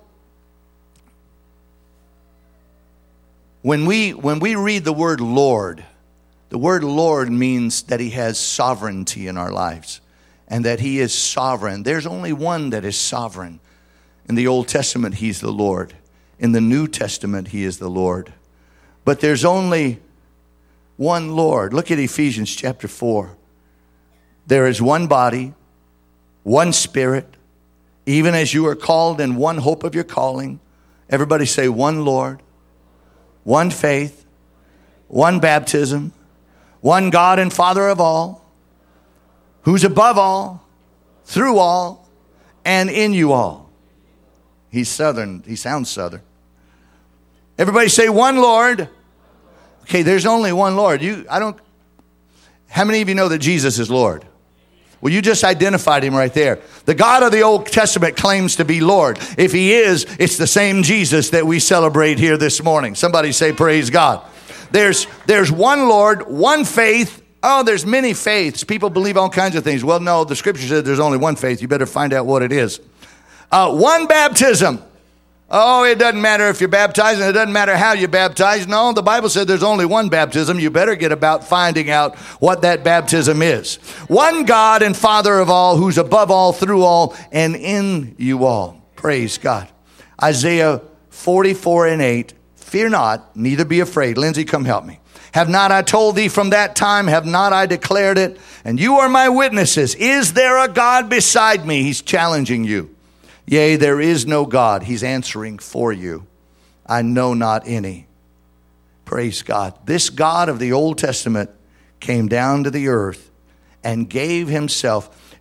when we read the word Lord means that he has sovereignty in our lives and that he is sovereign. There's only one that is sovereign. In the Old Testament, he's the Lord. In the New Testament, he is the Lord. But there's only one Lord. Look at Ephesians chapter 4. There is one body, one Spirit, even as you are called in one hope of your calling. Everybody say one Lord, one faith, one baptism, one God and Father of all, who's above all, through all, and in you all. He's Southern. He sounds Southern. Everybody say one Lord. Okay, there's only one Lord. How many of you know that Jesus is Lord? Well, you just identified him right there. The God of the Old Testament claims to be Lord. If he is, it's the same Jesus that we celebrate here this morning. Somebody say praise God. There's one Lord, one faith. Oh, there's many faiths. People believe all kinds of things. Well, no, the scripture said there's only one faith. You better find out what it is. One baptism. Oh, it doesn't matter if you're baptized, and it doesn't matter how you're baptized. No, the Bible said there's only one baptism. You better get about finding out what that baptism is. One God and Father of all, who's above all, through all, and in you all. Praise God. Isaiah 44:8. Fear not, neither be afraid. Lindsay, come help me. Have not I told thee from that time? Have not I declared it? And you are my witnesses. Is there a God beside me? He's challenging you. Yea, there is no God. He's answering for you. I know not any. Praise God. This God of the Old Testament came down to the earth and gave himself.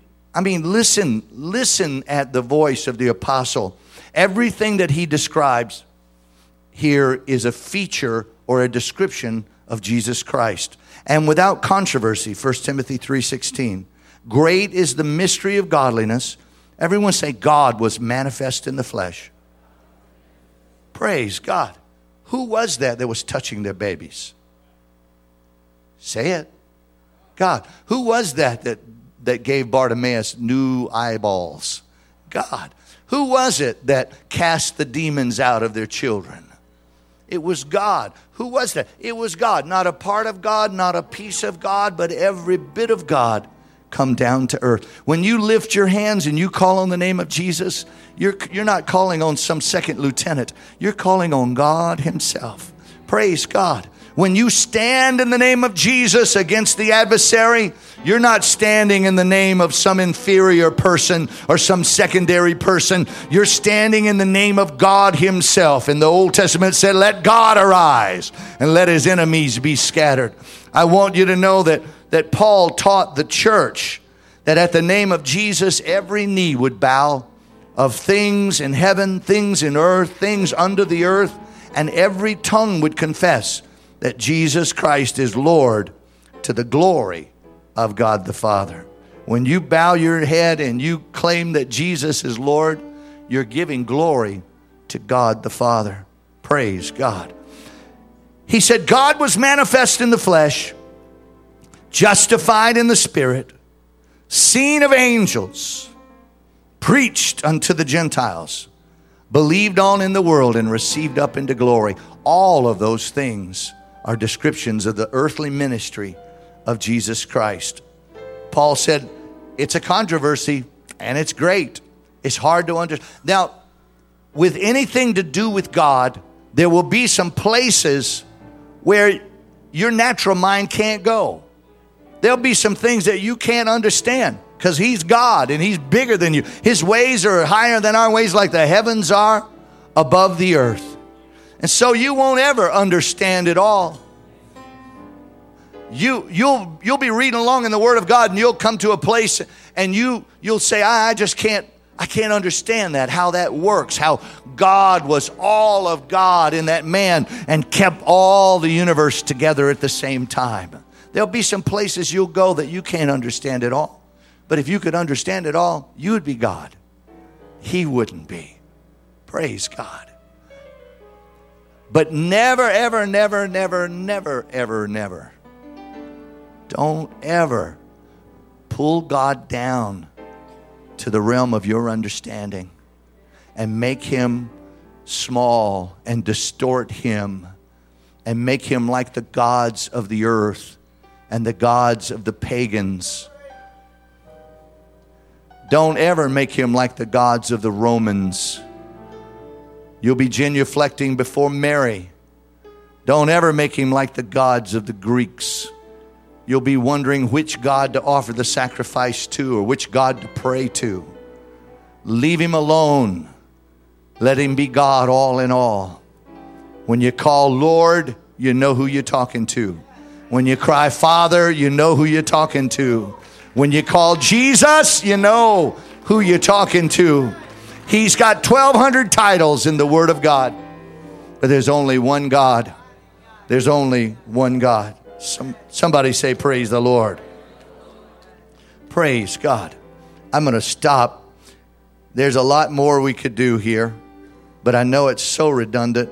Listen at the voice of the apostle. Everything that he describes here is a feature or a description of Jesus Christ. And without controversy, 1 Timothy 3:16. Great is the mystery of godliness. Everyone say, God was manifest in the flesh. Praise God. Who was that was touching their babies? Say it. God. Who was that gave Bartimaeus new eyeballs? God. Who was it that cast the demons out of their children? It was God. Who was that? It was God. Not a part of God, not a piece of God, but every bit of God come down to earth. When you lift your hands and you call on the name of Jesus, you're not calling on some second lieutenant. You're calling on God himself. Praise God. When you stand in the name of Jesus against the adversary, you're not standing in the name of some inferior person or some secondary person. You're standing in the name of God himself. And the Old Testament said, let God arise and let his enemies be scattered. I want you to know that Paul taught the church that at the name of Jesus, every knee would bow of things in heaven, things in earth, things under the earth, and every tongue would confess that Jesus Christ is Lord to the glory of God the Father. When you bow your head and you claim that Jesus is Lord, you're giving glory to God the Father. Praise God. He said, God was manifest in the flesh, justified in the Spirit, seen of angels, preached unto the Gentiles, believed on in the world, and received up into glory. All of those things are descriptions of the earthly ministry of Jesus Christ. Paul said, it's a controversy, and it's great. It's hard to understand. Now, with anything to do with God, there will be some places where your natural mind can't go. There'll be some things that you can't understand because he's God and he's bigger than you. His ways are higher than our ways, like the heavens are above the earth. And so you won't ever understand it all. You'll be reading along in the Word of God, and you'll come to a place and you'll say, I can't understand that, how that works, how God was all of God in that man and kept all the universe together at the same time. There'll be some places you'll go that you can't understand it all. But if you could understand it all, you would be God. He wouldn't be. Praise God. But never, ever, never, never, never, ever, never. Don't ever pull God down to the realm of your understanding and make him small and distort him and make him like the gods of the earth and the gods of the pagans. Don't ever make him like the gods of the Romans. You'll be genuflecting before Mary. Don't ever make him like the gods of the Greeks. You'll be wondering which God to offer the sacrifice to or which God to pray to. Leave him alone. Let him be God all in all. When you call Lord, you know who you're talking to. When you cry Father, you know who you're talking to. When you call Jesus, you know who you're talking to. He's got 1,200 titles in the Word of God. But there's only one God. There's only one God. Somebody say, praise the Lord. Praise God. I'm going to stop. There's a lot more we could do here, but I know it's so redundant.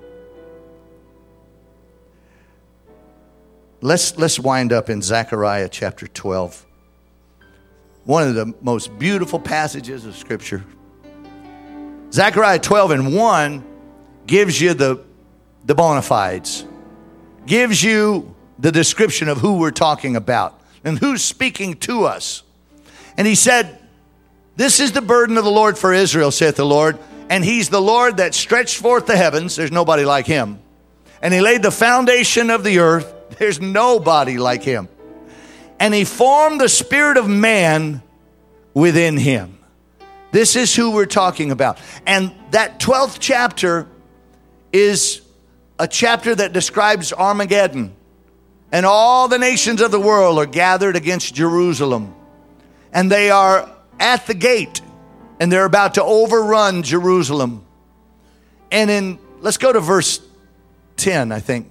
Let's wind up in Zechariah chapter 12. One of the most beautiful passages of Scripture. Zechariah 12:1 gives you the bona fides. Gives you the description of who we're talking about and who's speaking to us. And he said, this is the burden of the Lord for Israel, saith the Lord. And he's the Lord that stretched forth the heavens. There's nobody like him. And he laid the foundation of the earth. There's nobody like him. And he formed the spirit of man within him. This is who we're talking about. And that 12th chapter is a chapter that describes Armageddon. And all the nations of the world are gathered against Jerusalem. And they are at the gate. And they're about to overrun Jerusalem. And let's go to verse 10, I think.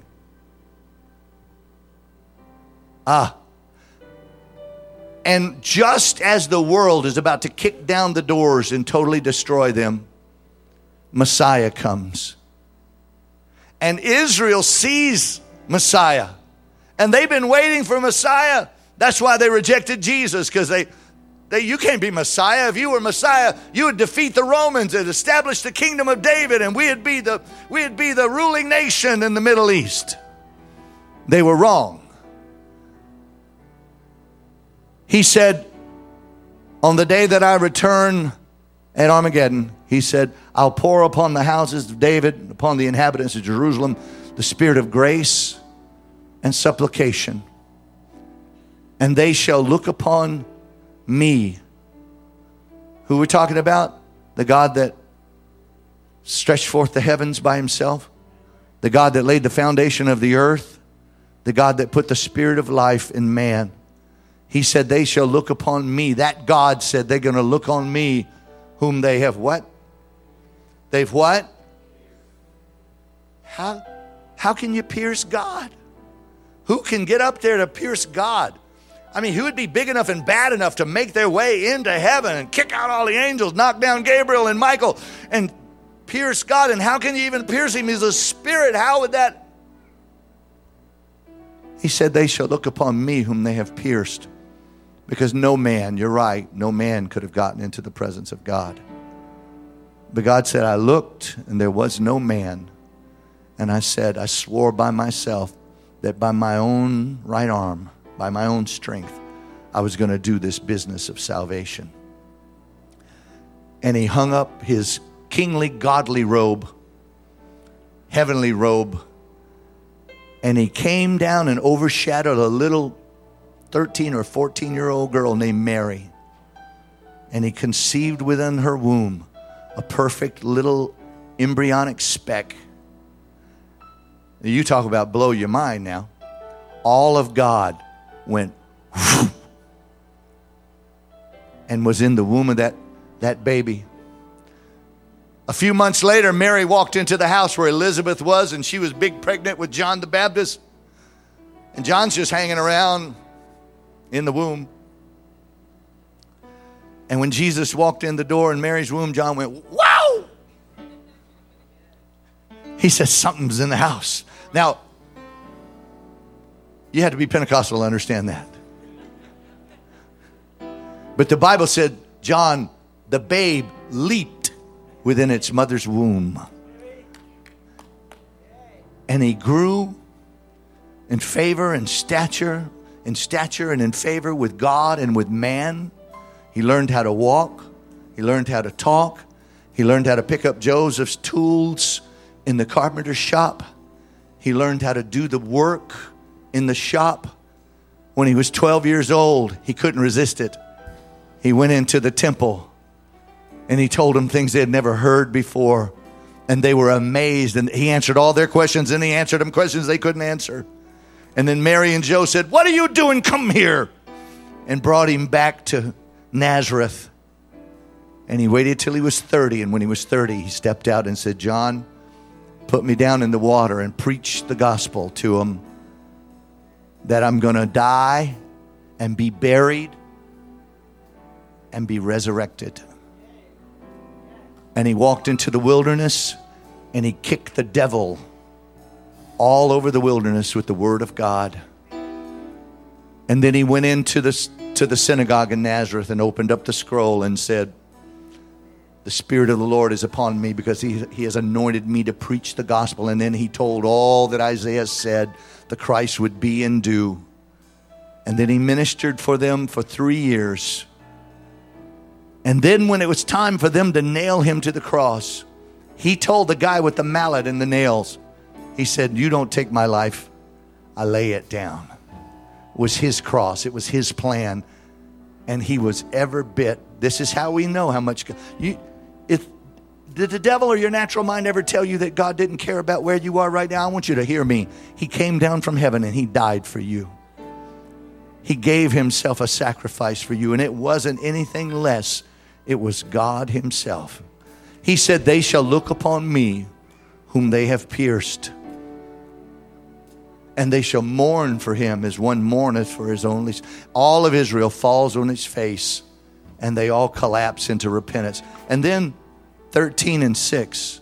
And just as the world is about to kick down the doors and totally destroy them, Messiah comes. And Israel sees Messiah. And they've been waiting for Messiah. That's why they rejected Jesus, because you can't be Messiah. If you were Messiah, you would defeat the Romans and establish the kingdom of David, and we'd be the ruling nation in the Middle East. They were wrong. He said, on the day that I return at Armageddon, he said, I'll pour upon the houses of David, upon the inhabitants of Jerusalem, the spirit of grace and supplication. And they shall look upon me. Who we're talking about? The God that stretched forth the heavens by himself. The God that laid the foundation of the earth. The God that put the spirit of life in man. He said, they shall look upon me. That God said they're going to look on me, whom they have what? They've what? How can you pierce God? Who can get up there to pierce God? I mean, who would be big enough and bad enough to make their way into heaven and kick out all the angels, knock down Gabriel and Michael and pierce God? And how can you even pierce him? He's a spirit. How would that? He said, they shall look upon me whom they have pierced. Because no man, you're right, no man could have gotten into the presence of God. But God said, I looked and there was no man. And I said, I swore by myself that by my own right arm, by my own strength, I was going to do this business of salvation. And he hung up his kingly, godly robe, heavenly robe, and he came down and overshadowed a little 13 or 14-year-old girl named Mary. And he conceived within her womb a perfect little embryonic speck. You talk about blow your mind now. all of God went and was in the womb of that baby. A few months later, Mary walked into the house where Elizabeth was, and she was big pregnant with John the Baptist. And John's just hanging around in the womb. And when Jesus walked in the door in Mary's womb, John went, wow! He said, something's in the house. Now, you had to be Pentecostal to understand that. But the Bible said, John, the babe, leaped within its mother's womb. And he grew in favor and stature, and in favor with God and with man. He learned how to walk. He learned how to talk. He learned how to pick up Joseph's tools in the carpenter's shop. He learned how to do the work in the shop. When he was 12 years old, he couldn't resist it. He went into the temple and he told them things they had never heard before. And they were amazed. And he answered all their questions, and he answered them questions they couldn't answer. And then Mary and Joe said, what are you doing? Come here. And brought him back to Nazareth. And he waited till he was 30. And when he was 30, he stepped out and said, John, put me down in the water and preach the gospel to him. That I'm going to die and be buried and be resurrected. And he walked into the wilderness and he kicked the devil all over the wilderness with the word of God. And then he went into the synagogue in Nazareth and opened up the scroll and said, the Spirit of the Lord is upon me because he has anointed me to preach the gospel. And then he told all that Isaiah said the Christ would be and do. And then he ministered for them for 3 years. And then when it was time for them to nail him to the cross, he told the guy with the mallet and the nails, he said, you don't take my life, I lay it down. It was his cross. It was his plan. And he was ever bit. This is how we know how much. Did the devil or your natural mind ever tell you that God didn't care about where you are right now? I want you to hear me. He came down from heaven and he died for you. He gave himself a sacrifice for you. And it wasn't anything less. It was God himself. He said, they shall look upon me whom they have pierced. And they shall mourn for him as one mourneth for his only. All of Israel falls on his face. And they all collapse into repentance. And then 13 and 6.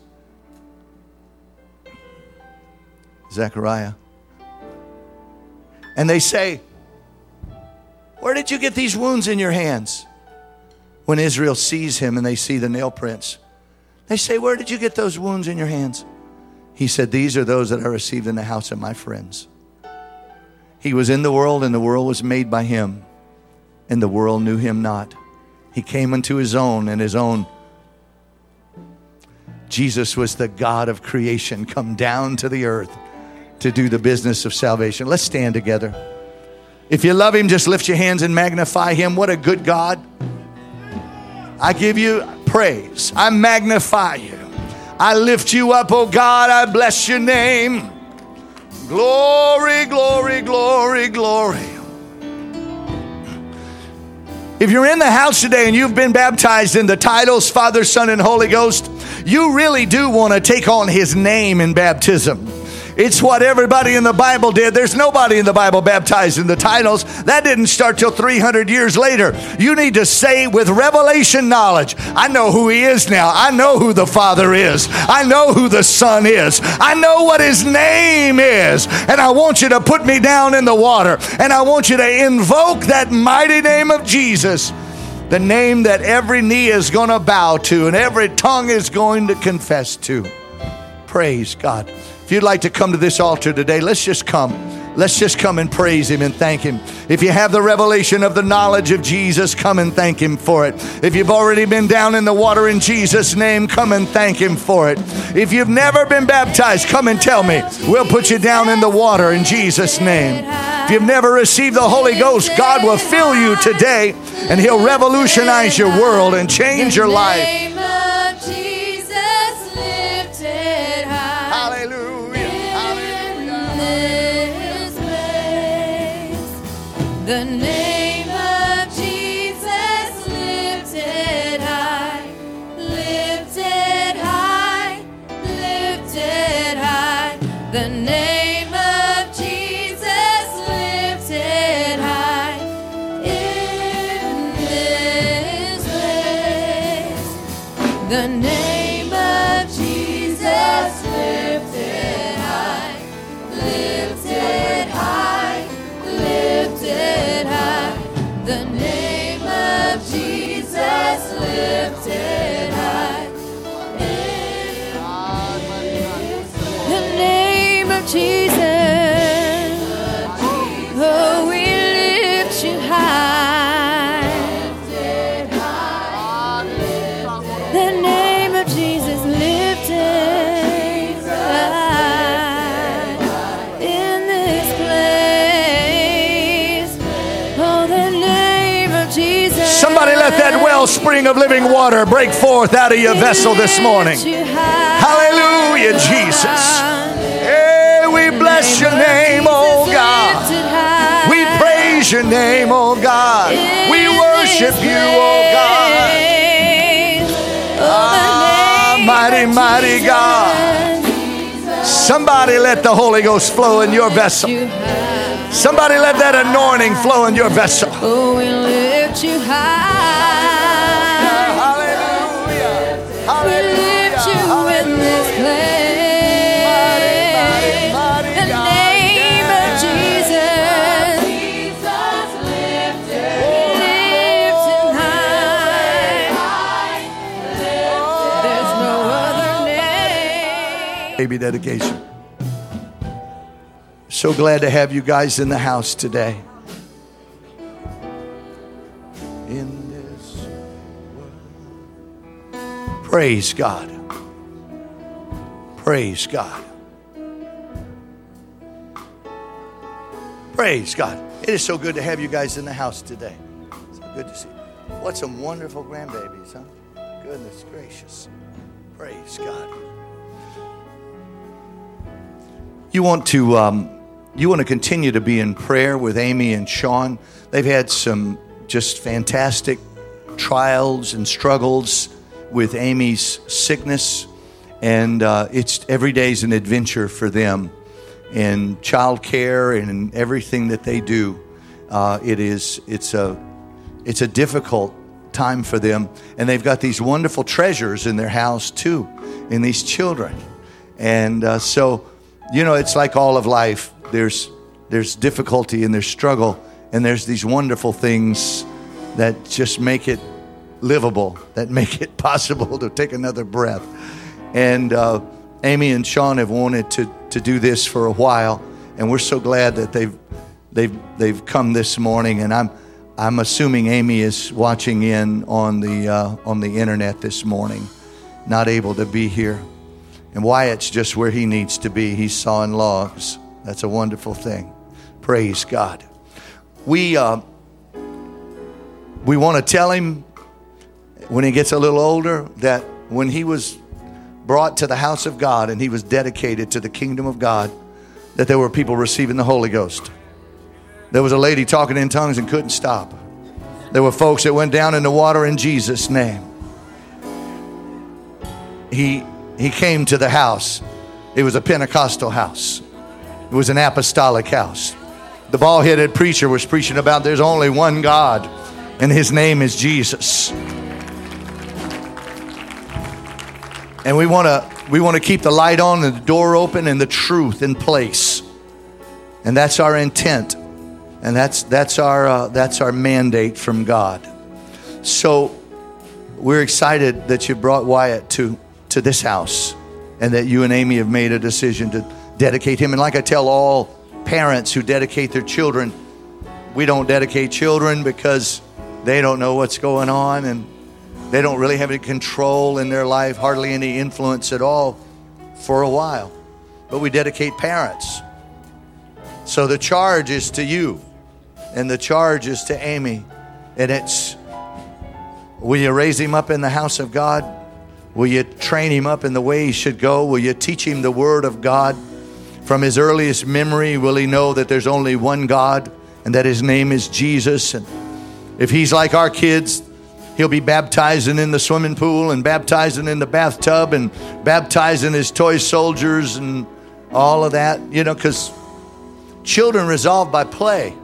Zechariah. And they say, where did you get these wounds in your hands? When Israel sees him and they see the nail prints. They say, where did you get those wounds in your hands? He said, these are those that I received in the house of my friends. He was in the world and the world was made by him. And the world knew him not. He came unto his own and his own. Jesus was the God of creation come down to the earth to do the business of salvation. Let's stand together. If you love him, just lift your hands and magnify him. What a good God. I give you praise. I magnify you. I lift you up, oh God. I bless your name. Glory, glory, glory, glory. If you're in the house today and you've been baptized in the titles, Father, Son, and Holy Ghost, you really do want to take on his name in baptism. It's what everybody in the Bible did. There's nobody in the Bible baptized in the titles. That didn't start till 300 years later. You need to say with revelation knowledge, I know who he is now. I know who the Father is. I know who the Son is. I know what his name is. And I want you to put me down in the water. And I want you to invoke that mighty name of Jesus. The name that every knee is going to bow to and every tongue is going to confess to. Praise God. If you'd like to come to this altar today, let's just come. Let's just come and praise him and thank him. If you have the revelation of the knowledge of Jesus, come and thank him for it. If you've already been down in the water in Jesus' name, come and thank him for it. If you've never been baptized, come and tell me. We'll put you down in the water in Jesus' name. If you've never received the Holy Ghost, God will fill you today and he'll revolutionize your world and change your life. The name of Jesus lifted high, lifted high, lifted high. The name of Jesus lifted high. The name of Jesus. Oh, we lift you high. The name of Jesus lifted high in this place. Oh, the name of Jesus. Somebody let that wellspring of living water break forth out of your vessel this morning. Hallelujah, Jesus. Hey, we bless your name, oh God. We praise your name, oh God. We worship you, oh God. Mighty, mighty God. Somebody let the Holy Ghost flow in your vessel. Somebody let that anointing flow in your vessel. Oh, we lift you high. Hallelujah. We lift you in this place. The name of Jesus. Lift him high. There's no other name. Baby dedication. So glad to have you guys in the house today. In this world. Praise God. Praise God. Praise God. It is so good to have you guys in the house today. So good to see you. What some wonderful grandbabies, huh? Goodness gracious. Praise God. You want to continue to be in prayer with Amy and Sean. They've had some just fantastic trials and struggles with Amy's sickness, and it's every day's an adventure for them in childcare and in everything that they do. It's a difficult time for them, and they've got these wonderful treasures in their house too, in these children, and so it's like all of life. There's difficulty and there's struggle, and there's these wonderful things that just make it livable, that make it possible to take another breath. And Amy and Sean have wanted to do this for a while, and we're so glad that they've come this morning. And I'm assuming Amy is watching in on the internet this morning, not able to be here. And Wyatt's just where he needs to be. He's sawing logs. That's a wonderful thing. Praise God. We want to tell him when he gets a little older that when he was brought to the house of God and he was dedicated to the kingdom of God, that there were people receiving the Holy Ghost. There was a lady talking in tongues and couldn't stop. There were folks that went down in the water in Jesus' name. He came to the house. It was a Pentecostal house. It was an apostolic house. The bald-headed preacher was preaching about there's only one God, and his name is Jesus. And we want to keep the light on and the door open and the truth in place. And that's our intent. And that's our mandate from God. So we're excited that you brought Wyatt to this house, and that you and Amy have made a decision to dedicate him. And like I tell all parents who dedicate their children, we don't dedicate children because they don't know what's going on and they don't really have any control in their life, hardly any influence at all for a while. But we dedicate parents. So the charge is to you, and the charge is to Amy, and it's, will you raise him up in the house of God? Will you train him up in the way he should go? Will you teach him the word of God? From his earliest memory, will he know that there's only one God and that his name is Jesus? And if he's like our kids, he'll be baptizing in the swimming pool and baptizing in the bathtub and baptizing his toy soldiers and all of that, because children resolve by play.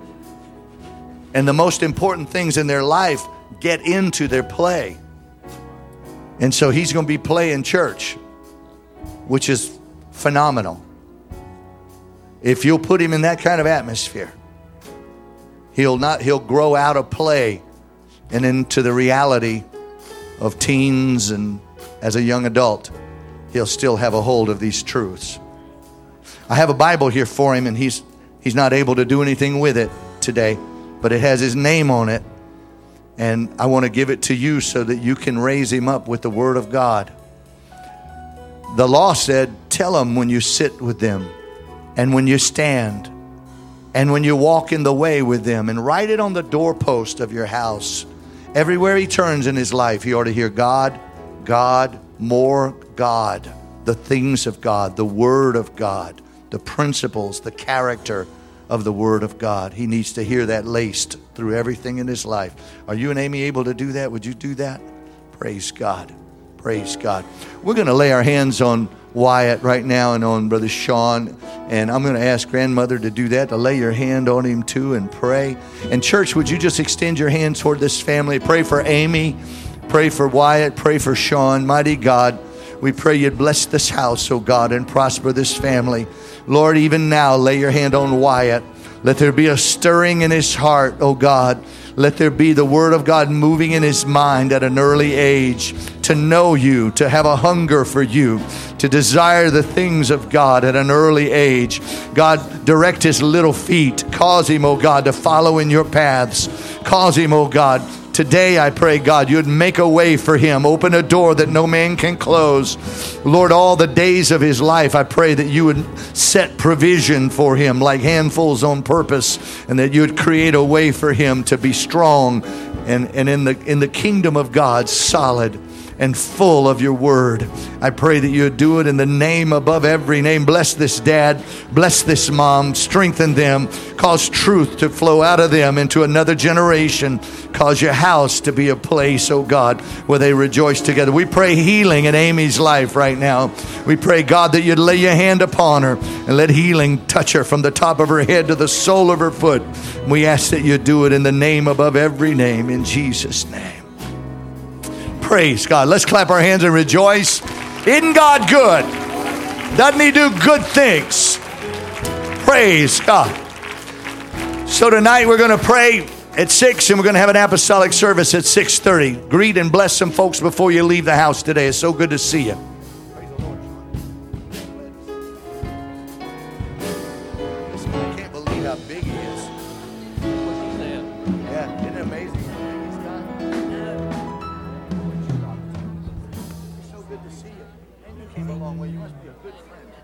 And the most important things in their life get into their play. And so he's going to be playing church, which is phenomenal. If you'll put him in that kind of atmosphere, he'll grow out of play and into the reality of teens, and as a young adult, he'll still have a hold of these truths. I have a Bible here for him, and he's not able to do anything with it today, but it has his name on it. And I want to give it to you so that you can raise him up with the Word of God. The law said, tell them when you sit with them, and when you stand, and when you walk in the way with them, and write it on the doorpost of your house. Everywhere he turns in his life, he ought to hear God, God, more God, the things of God, the Word of God, the principles, the character of the Word of God. He needs to hear that laced through everything in his life. Are you and Amy able to do that? Would you do that? Praise God. Praise God. We're going to lay our hands on Wyatt right now and on Brother Sean. And I'm going to ask grandmother to do that, to lay your hand on him too and pray. And church, would you just extend your hand toward this family? Pray for Amy. Pray for Wyatt. Pray for Sean. Mighty God, we pray you'd bless this house, oh God, and prosper this family. Lord, even now, lay your hand on Wyatt. Let there be a stirring in his heart, oh God. Let there be the Word of God moving in his mind at an early age, to know you, to have a hunger for you, to desire the things of God at an early age. God, direct his little feet. Cause him, oh God, to follow in your paths. Cause him, oh God. Today, I pray, God, you'd make a way for him. Open a door that no man can close. Lord, all the days of his life, I pray that you would set provision for him like handfuls on purpose, and that you would create a way for him to be strong and in the kingdom of God, solid and full of your Word. I pray that you would do it in the name above every name. Bless this dad. Bless this mom. Strengthen them. Cause truth to flow out of them into another generation. Cause your house to be a place, oh God, where they rejoice together. We pray healing in Amy's life right now. We pray, God, that you'd lay your hand upon her and let healing touch her from the top of her head to the sole of her foot. We ask that you do it in the name above every name, in Jesus' name. Praise God. Let's clap our hands and rejoice. Isn't God good? Doesn't he do good things? Praise God. So tonight we're going to pray at 6, and we're going to have an apostolic service at 6:30. Greet and bless some folks before you leave the house today. It's so good to see you.